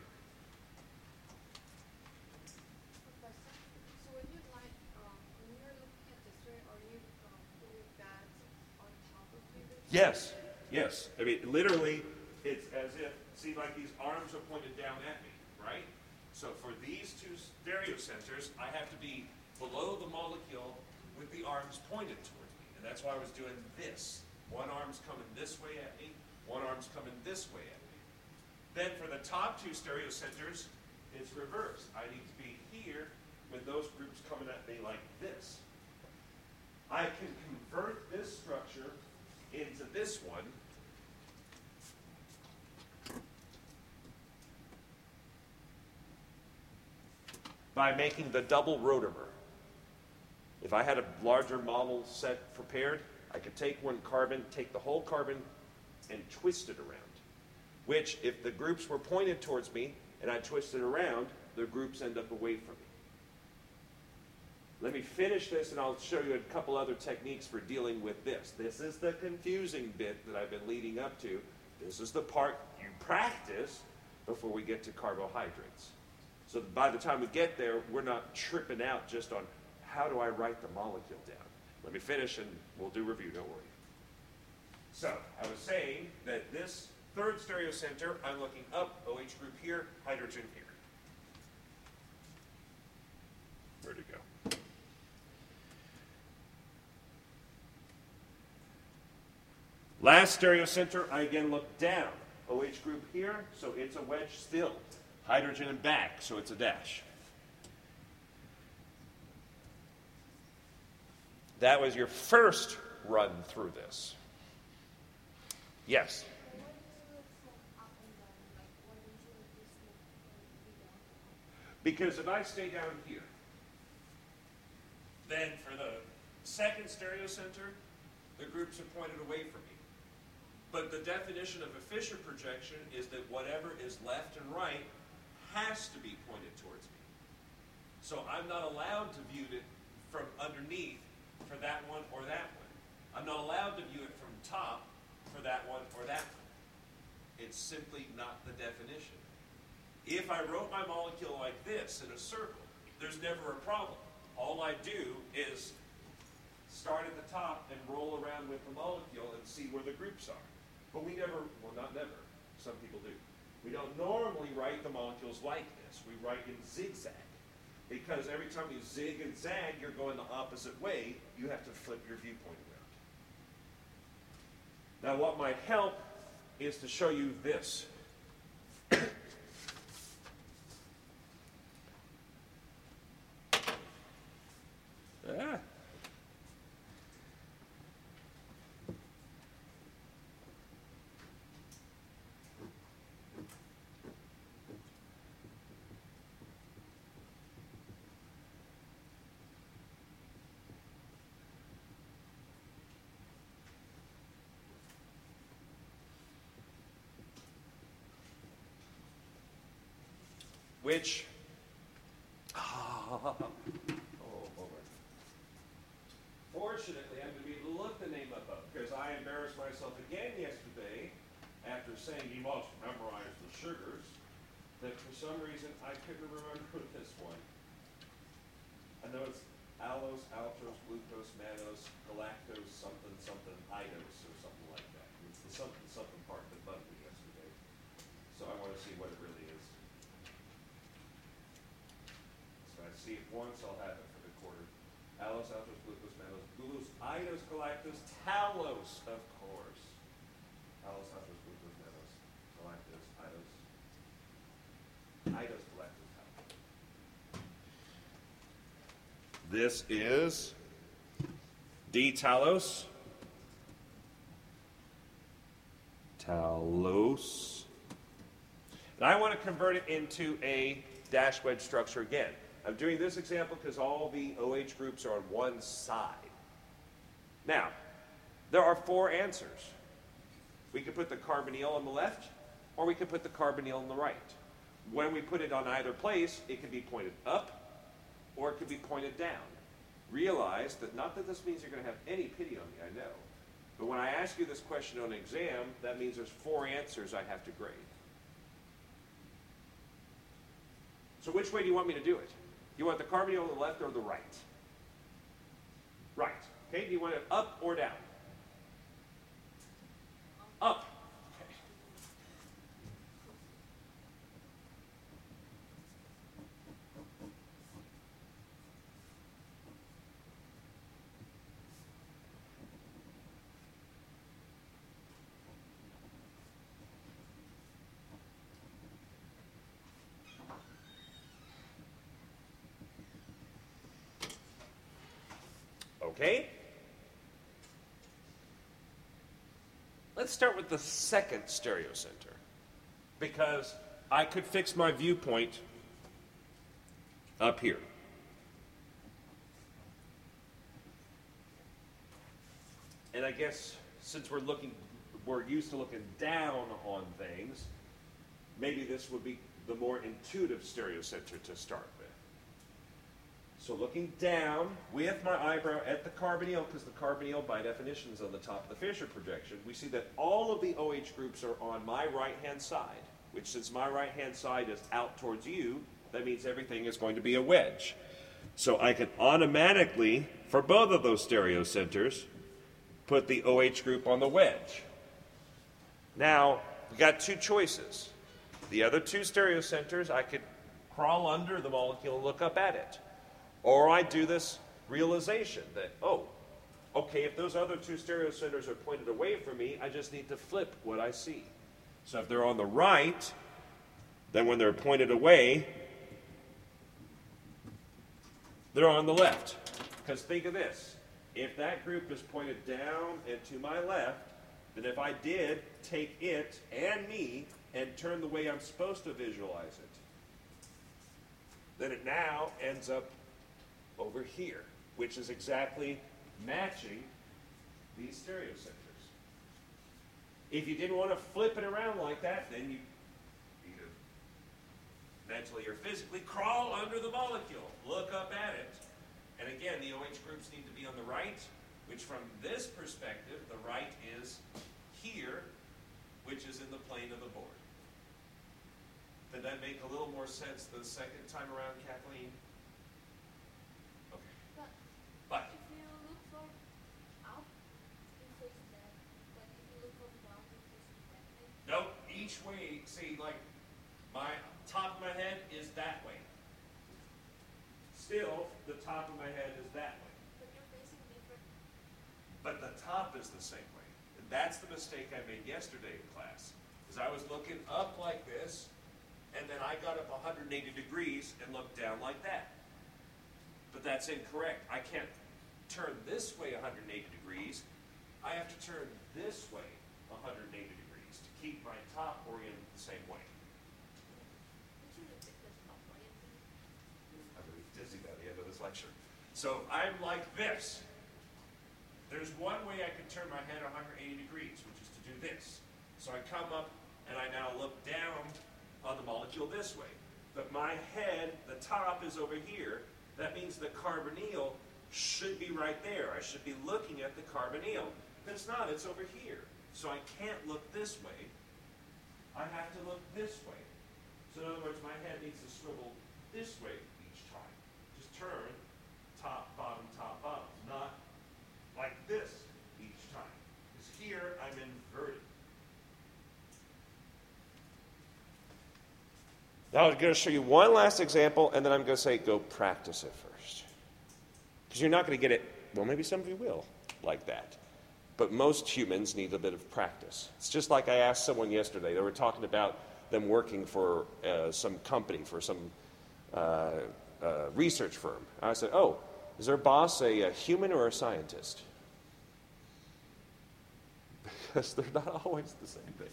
B: So when you like, um, when you're looking at this way, are you um, putting that on top of you?
A: Yes, yes. I mean, literally, it's as if, see, like these arms are pointed down at me, right? So for these two stereocenters, I have to be below the molecule with the arms pointed towards me. And that's why I was doing this. One arm's coming this way at me, one arm's coming this way at me. Then for the top two stereocenters, it's reversed. I need to be here with those groups coming at me like this. I can convert this structure into this one by making the double rotamer. If I had a larger model set prepared, I could take one carbon, take the whole carbon, and twist it around. Which, if the groups were pointed towards me and I twisted around, the groups end up away from me. Let me finish this and I'll show you a couple other techniques for dealing with this. This is the confusing bit that I've been leading up to. This is the part you practice before we get to carbohydrates. So by the time we get there, we're not tripping out just on how do I write the molecule down. Let me finish and we'll do review, don't worry. So I was saying that this third stereocenter, I'm looking up, OH group here, hydrogen here. Where'd it go? Last stereocenter, I again look down. OH group here, so it's a wedge still. Hydrogen and back, so it's a dash. That was your first run through this. Yes? Because if I stay down here, then for the second stereocenter, the groups are pointed away from me. But the definition of a Fisher projection is that whatever is left and right has to be pointed towards me. So I'm not allowed to view it from underneath for that one or that one. I'm not allowed to view it from top for that one or that one. It's simply not the definition. If I wrote my molecule like this in a circle, there's never a problem. All I do is start at the top and roll around with the molecule and see where the groups are. But we never, well not never, some people do. We don't normally write the molecules like this. We write in zigzag. Because every time you zig and zag, you're going the opposite way. You have to flip your viewpoint around. Now what might help is to show you this. ah. Which, oh, fortunately, I'm going to be able to look the name up of, because I embarrassed myself again yesterday after saying you must memorize the sugars, that for some reason I couldn't remember this one. I know it's allose, maltose, glucose, mannose, galactose, something, something, idose, or something like that. It's the something, something part that bugged me yesterday. So I want to see what it really is. I see it once, I'll have it for the quarter. Allose, maltose, glucose, mannose, glucose, idose, galactose, talose, of course. Allose, maltose, glucose, mannose, galactose, idose, idose, galactose, talose. This is D-talose, talose. And I want to convert it into a dash wedge structure again. I'm doing this example because all the OH groups are on one side. Now, there are four answers. We could put the carbonyl on the left, or we could put the carbonyl on the right. When we put it on either place, it can be pointed up, or it could be pointed down. realize that not that this means you're going to have any pity on me, I know. But when I ask you this question on an exam, that means there's four answers I have to grade. So which way do you want me to do it? You want the carbonyl on the left or the right? Right. Okay, do you want it up or down? Up. Okay. Okay? Let's start with the second stereocenter, because I could fix my viewpoint up here. And I guess since we're looking, we're used to looking down on things, maybe this would be the more intuitive stereocenter to start with. So looking down with my eyebrow at the carbonyl, because the carbonyl by definition is on the top of the Fisher projection, we see that all of the OH groups are on my right-hand side, which since my right-hand side is out towards you, that means everything is going to be a wedge. So I can automatically, for both of those stereocenters, put the OH group on the wedge. Now, we got two choices. The other two stereocenters, I could crawl under the molecule and look up at it. Or I do this realization that, oh, okay, if those other two stereocenters are pointed away from me, I just need to flip what I see. So if they're on the right, then when they're pointed away, they're on the left. Because think of this. If that group is pointed down and to my left, then if I did take it and me and turn the way I'm supposed to visualize it, then it now ends up over here, which is exactly matching these stereocenters. If you didn't want to flip it around like that, then you either mentally or physically crawl under the molecule, look up at it. And again, the OH groups need to be on the right, which from this perspective, the right is here, which is in the plane of the board. Did that make a little more sense the second time around, Kathleen?
B: But,
A: But
B: if you look from up, you face that. But if you look from down, you face that way.
A: no, each way, see, like my top of my head is that way. Still, the top of my head is that way.
B: But you're facing different.
A: But the top is the same way. And that's the mistake I made yesterday in class. Is I was looking up like this, and then I got up one hundred eighty degrees and looked down like that. But that's incorrect. I can't turn this way one hundred eighty degrees. I have to turn this way one hundred eighty degrees to keep my top oriented the same way.
B: Would you repeat the top way?
A: I'm really dizzy by the end of this lecture. So I'm like this. There's one way I can turn my head one hundred eighty degrees, which is to do this. So I come up and I now look down on the molecule this way. But my head, the top is over here. That means the carbonyl should be right there. I should be looking at the carbonyl. But it's not, it's over here. So I can't look this way. I have to look this way. So in other words, my head needs to swivel this way each time. Just turn top, bottom, top, bottom. Not like this each time. Because here I'm inverted. Now I'm going to show you one last example, and then I'm going to say go practice it first. Because you're not going to get it, well, maybe some of you will, like that. But most humans need a bit of practice. It's just like I asked someone yesterday. They were talking about them working for uh, some company, for some uh, uh, research firm. I said, oh, is their boss a, a human or a scientist? Because they're not always the same thing.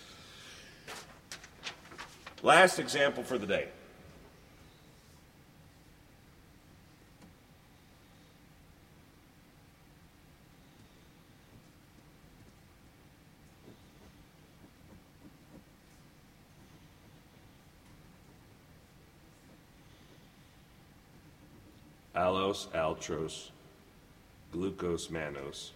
A: Last example for the day. Allose, altros, glucose, mannose.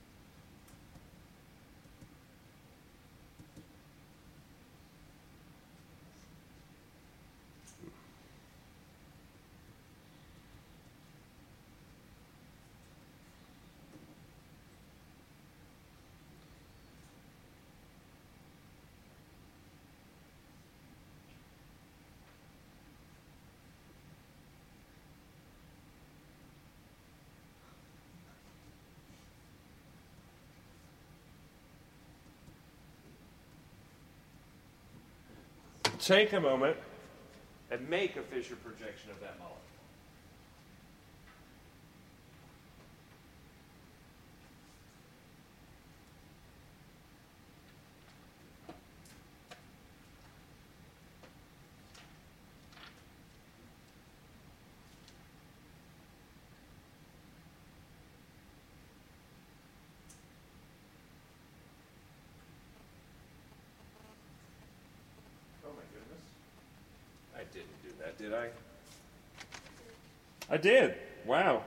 A: Take a moment and make a Fisher projection of that molecule. I didn't do that, did I? I did. Wow.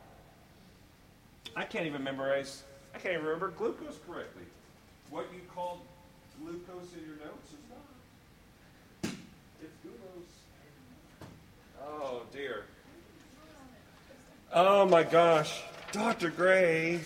A: I can't even memorize, I can't even remember glucose correctly. What you called glucose in your notes is not. It's glucose. Oh, dear. Oh, my gosh. Doctor Gray.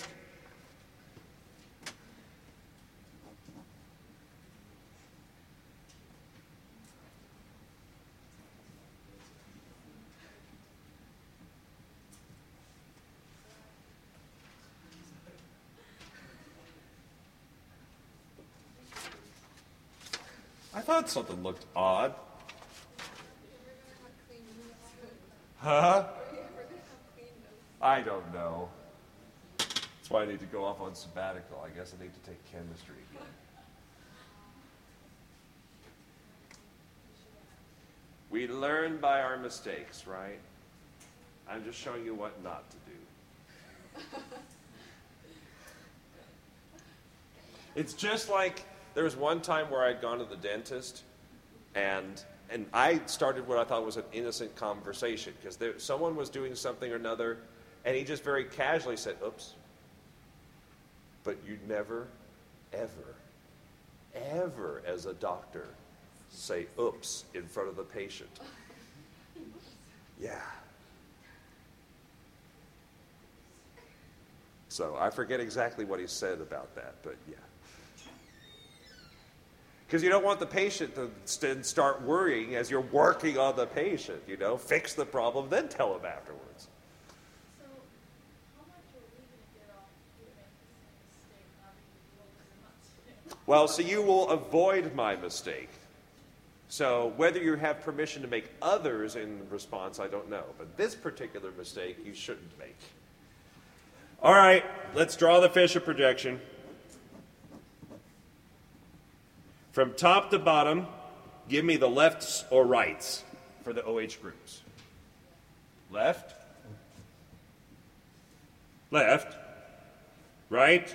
A: I thought something looked odd. Huh? I don't know. That's why I need to go off on sabbatical. I guess I need to take chemistry again. We learn by our mistakes, right? I'm just showing you what not to do. It's just like there was one time where I'd gone to the dentist, and and I started what I thought was an innocent conversation, because there someone was doing something or another, and he just very casually said, "Oops." But you never, ever, ever, as a doctor, say "oops" in front of the patient. Yeah. So I forget exactly what he said about that, but yeah. Because you don't want the patient to st- start worrying as you're working on the patient, you know. Fix the problem, then tell them afterwards.
B: So, how much are we going to get off if we make the same mistake now that you told us not to?
A: Well, so you will avoid my mistake. So whether you have permission to make others in response, I don't know. But this particular mistake, you shouldn't make. All right, let's draw the Fisher projection. From top to bottom, give me the lefts or rights for the O H groups. Left. Left. Right.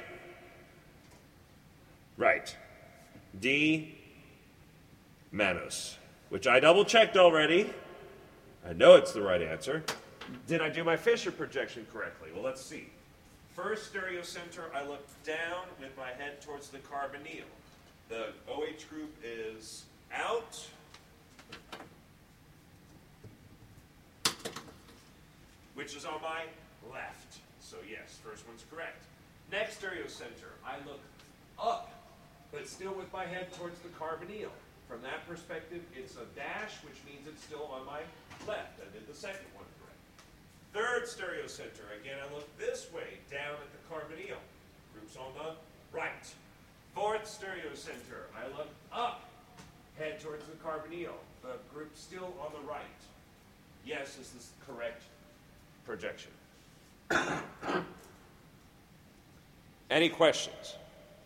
A: Right. D. Mannose, which I double checked already. I know it's the right answer. Did I do my Fisher projection correctly? Well, let's see. First stereocenter, I look down with my head towards the carbonyl. The O H group is out. Which is on my left. So yes, first one's correct. Next stereocenter, I look up, but still with my head towards the carbonyl. From that perspective, it's a dash, which means it's still on my left. I did the second one correct. Third stereocenter, again, I look this way, down at the carbonyl. Group's on the right. Fourth stereocenter, I look up, head towards the carbonyl. The group's still on the right. Yes, this is the correct projection. Any questions?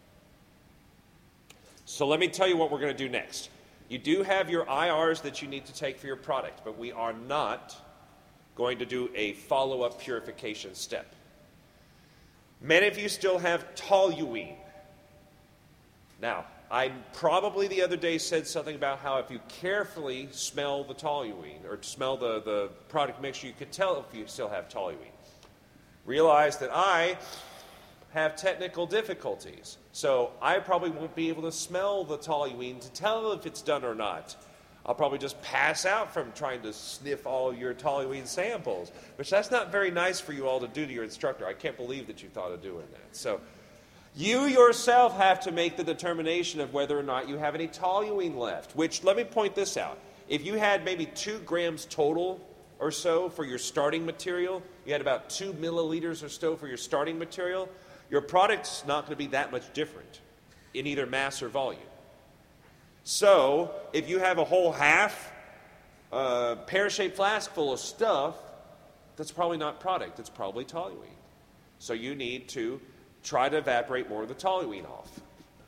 A: So let me tell you what we're going to do next. You do have your I Rs that you need to take for your product, but we are not going to do a follow-up purification step. Many of you still have toluene. Now, I probably the other day said something about how if you carefully smell the toluene or smell the, the product mixture, you could tell if you still have toluene. Realize that I have technical difficulties. So I probably won't be able to smell the toluene to tell if it's done or not. I'll probably just pass out from trying to sniff all your toluene samples, which that's not very nice for you all to do to your instructor. I can't believe that you thought of doing that. So you yourself have to make the determination of whether or not you have any toluene left, which, let me point this out. If you had maybe two grams total or so for your starting material, you had about two milliliters or so for your starting material, your product's not going to be that much different in either mass or volume. So if you have a whole half uh, pear-shaped flask full of stuff, that's probably not product, it's probably toluene. So you need to try to evaporate more of the toluene off.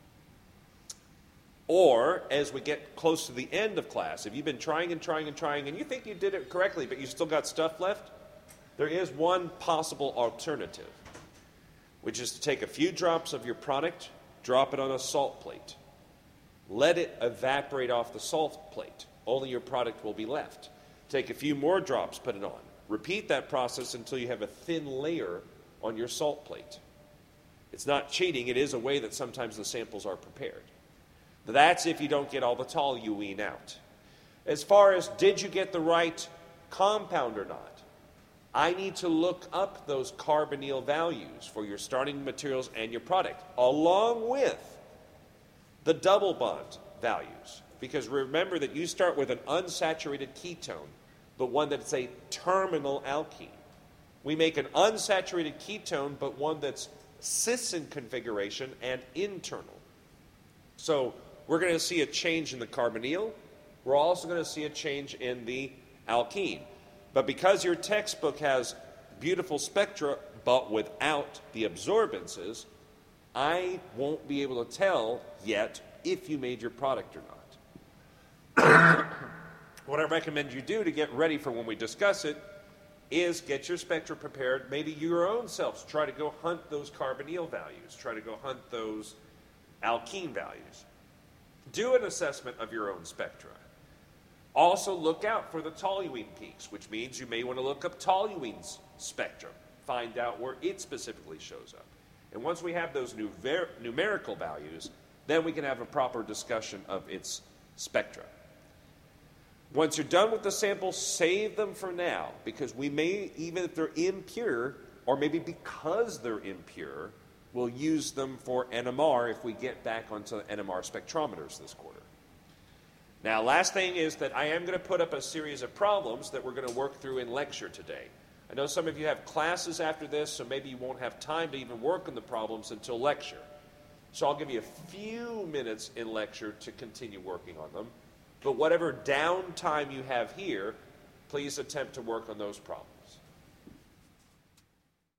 A: Or, as we get close to the end of class, if you've been trying and trying and trying and you think you did it correctly but you still got stuff left, there is one possible alternative, which is to take a few drops of your product, drop it on a salt plate. Let it evaporate off the salt plate. Only your product will be left. Take a few more drops, put it on. Repeat that process until you have a thin layer on your salt plate. It's not cheating. It is a way that sometimes the samples are prepared. That's if you don't get all the toluene out. As far as did you get the right compound or not, I need to look up those carbonyl values for your starting materials and your product, along with the double bond values. Because remember that you start with an unsaturated ketone, but one that's a terminal alkene. We make an unsaturated ketone, but one that's cis in configuration and internal. So we're going to see a change in the carbonyl. We're also going to see a change in the alkene. But because your textbook has beautiful spectra, but without the absorbances, I won't be able to tell yet if you made your product or not. What I recommend you do to get ready for when we discuss it is get your spectra prepared, maybe your own selves. Try to go hunt those carbonyl values. Try to go hunt those alkene values. Do an assessment of your own spectra. Also look out for the toluene peaks, which means you may want to look up toluene's spectrum. Find out where it specifically shows up. And once we have those numer- numerical values, then we can have a proper discussion of its spectra. Once you're done with the samples, save them for now, because we may, even if they're impure, or maybe because they're impure, we'll use them for N M R if we get back onto the N M R spectrometers this quarter. Now, last thing is that I am going to put up a series of problems that we're going to work through in lecture today. I know some of you have classes after this, so maybe you won't have time to even work on the problems until lecture. So I'll give you a few minutes in lecture to continue working on them. But whatever downtime you have here, please attempt to work on those problems.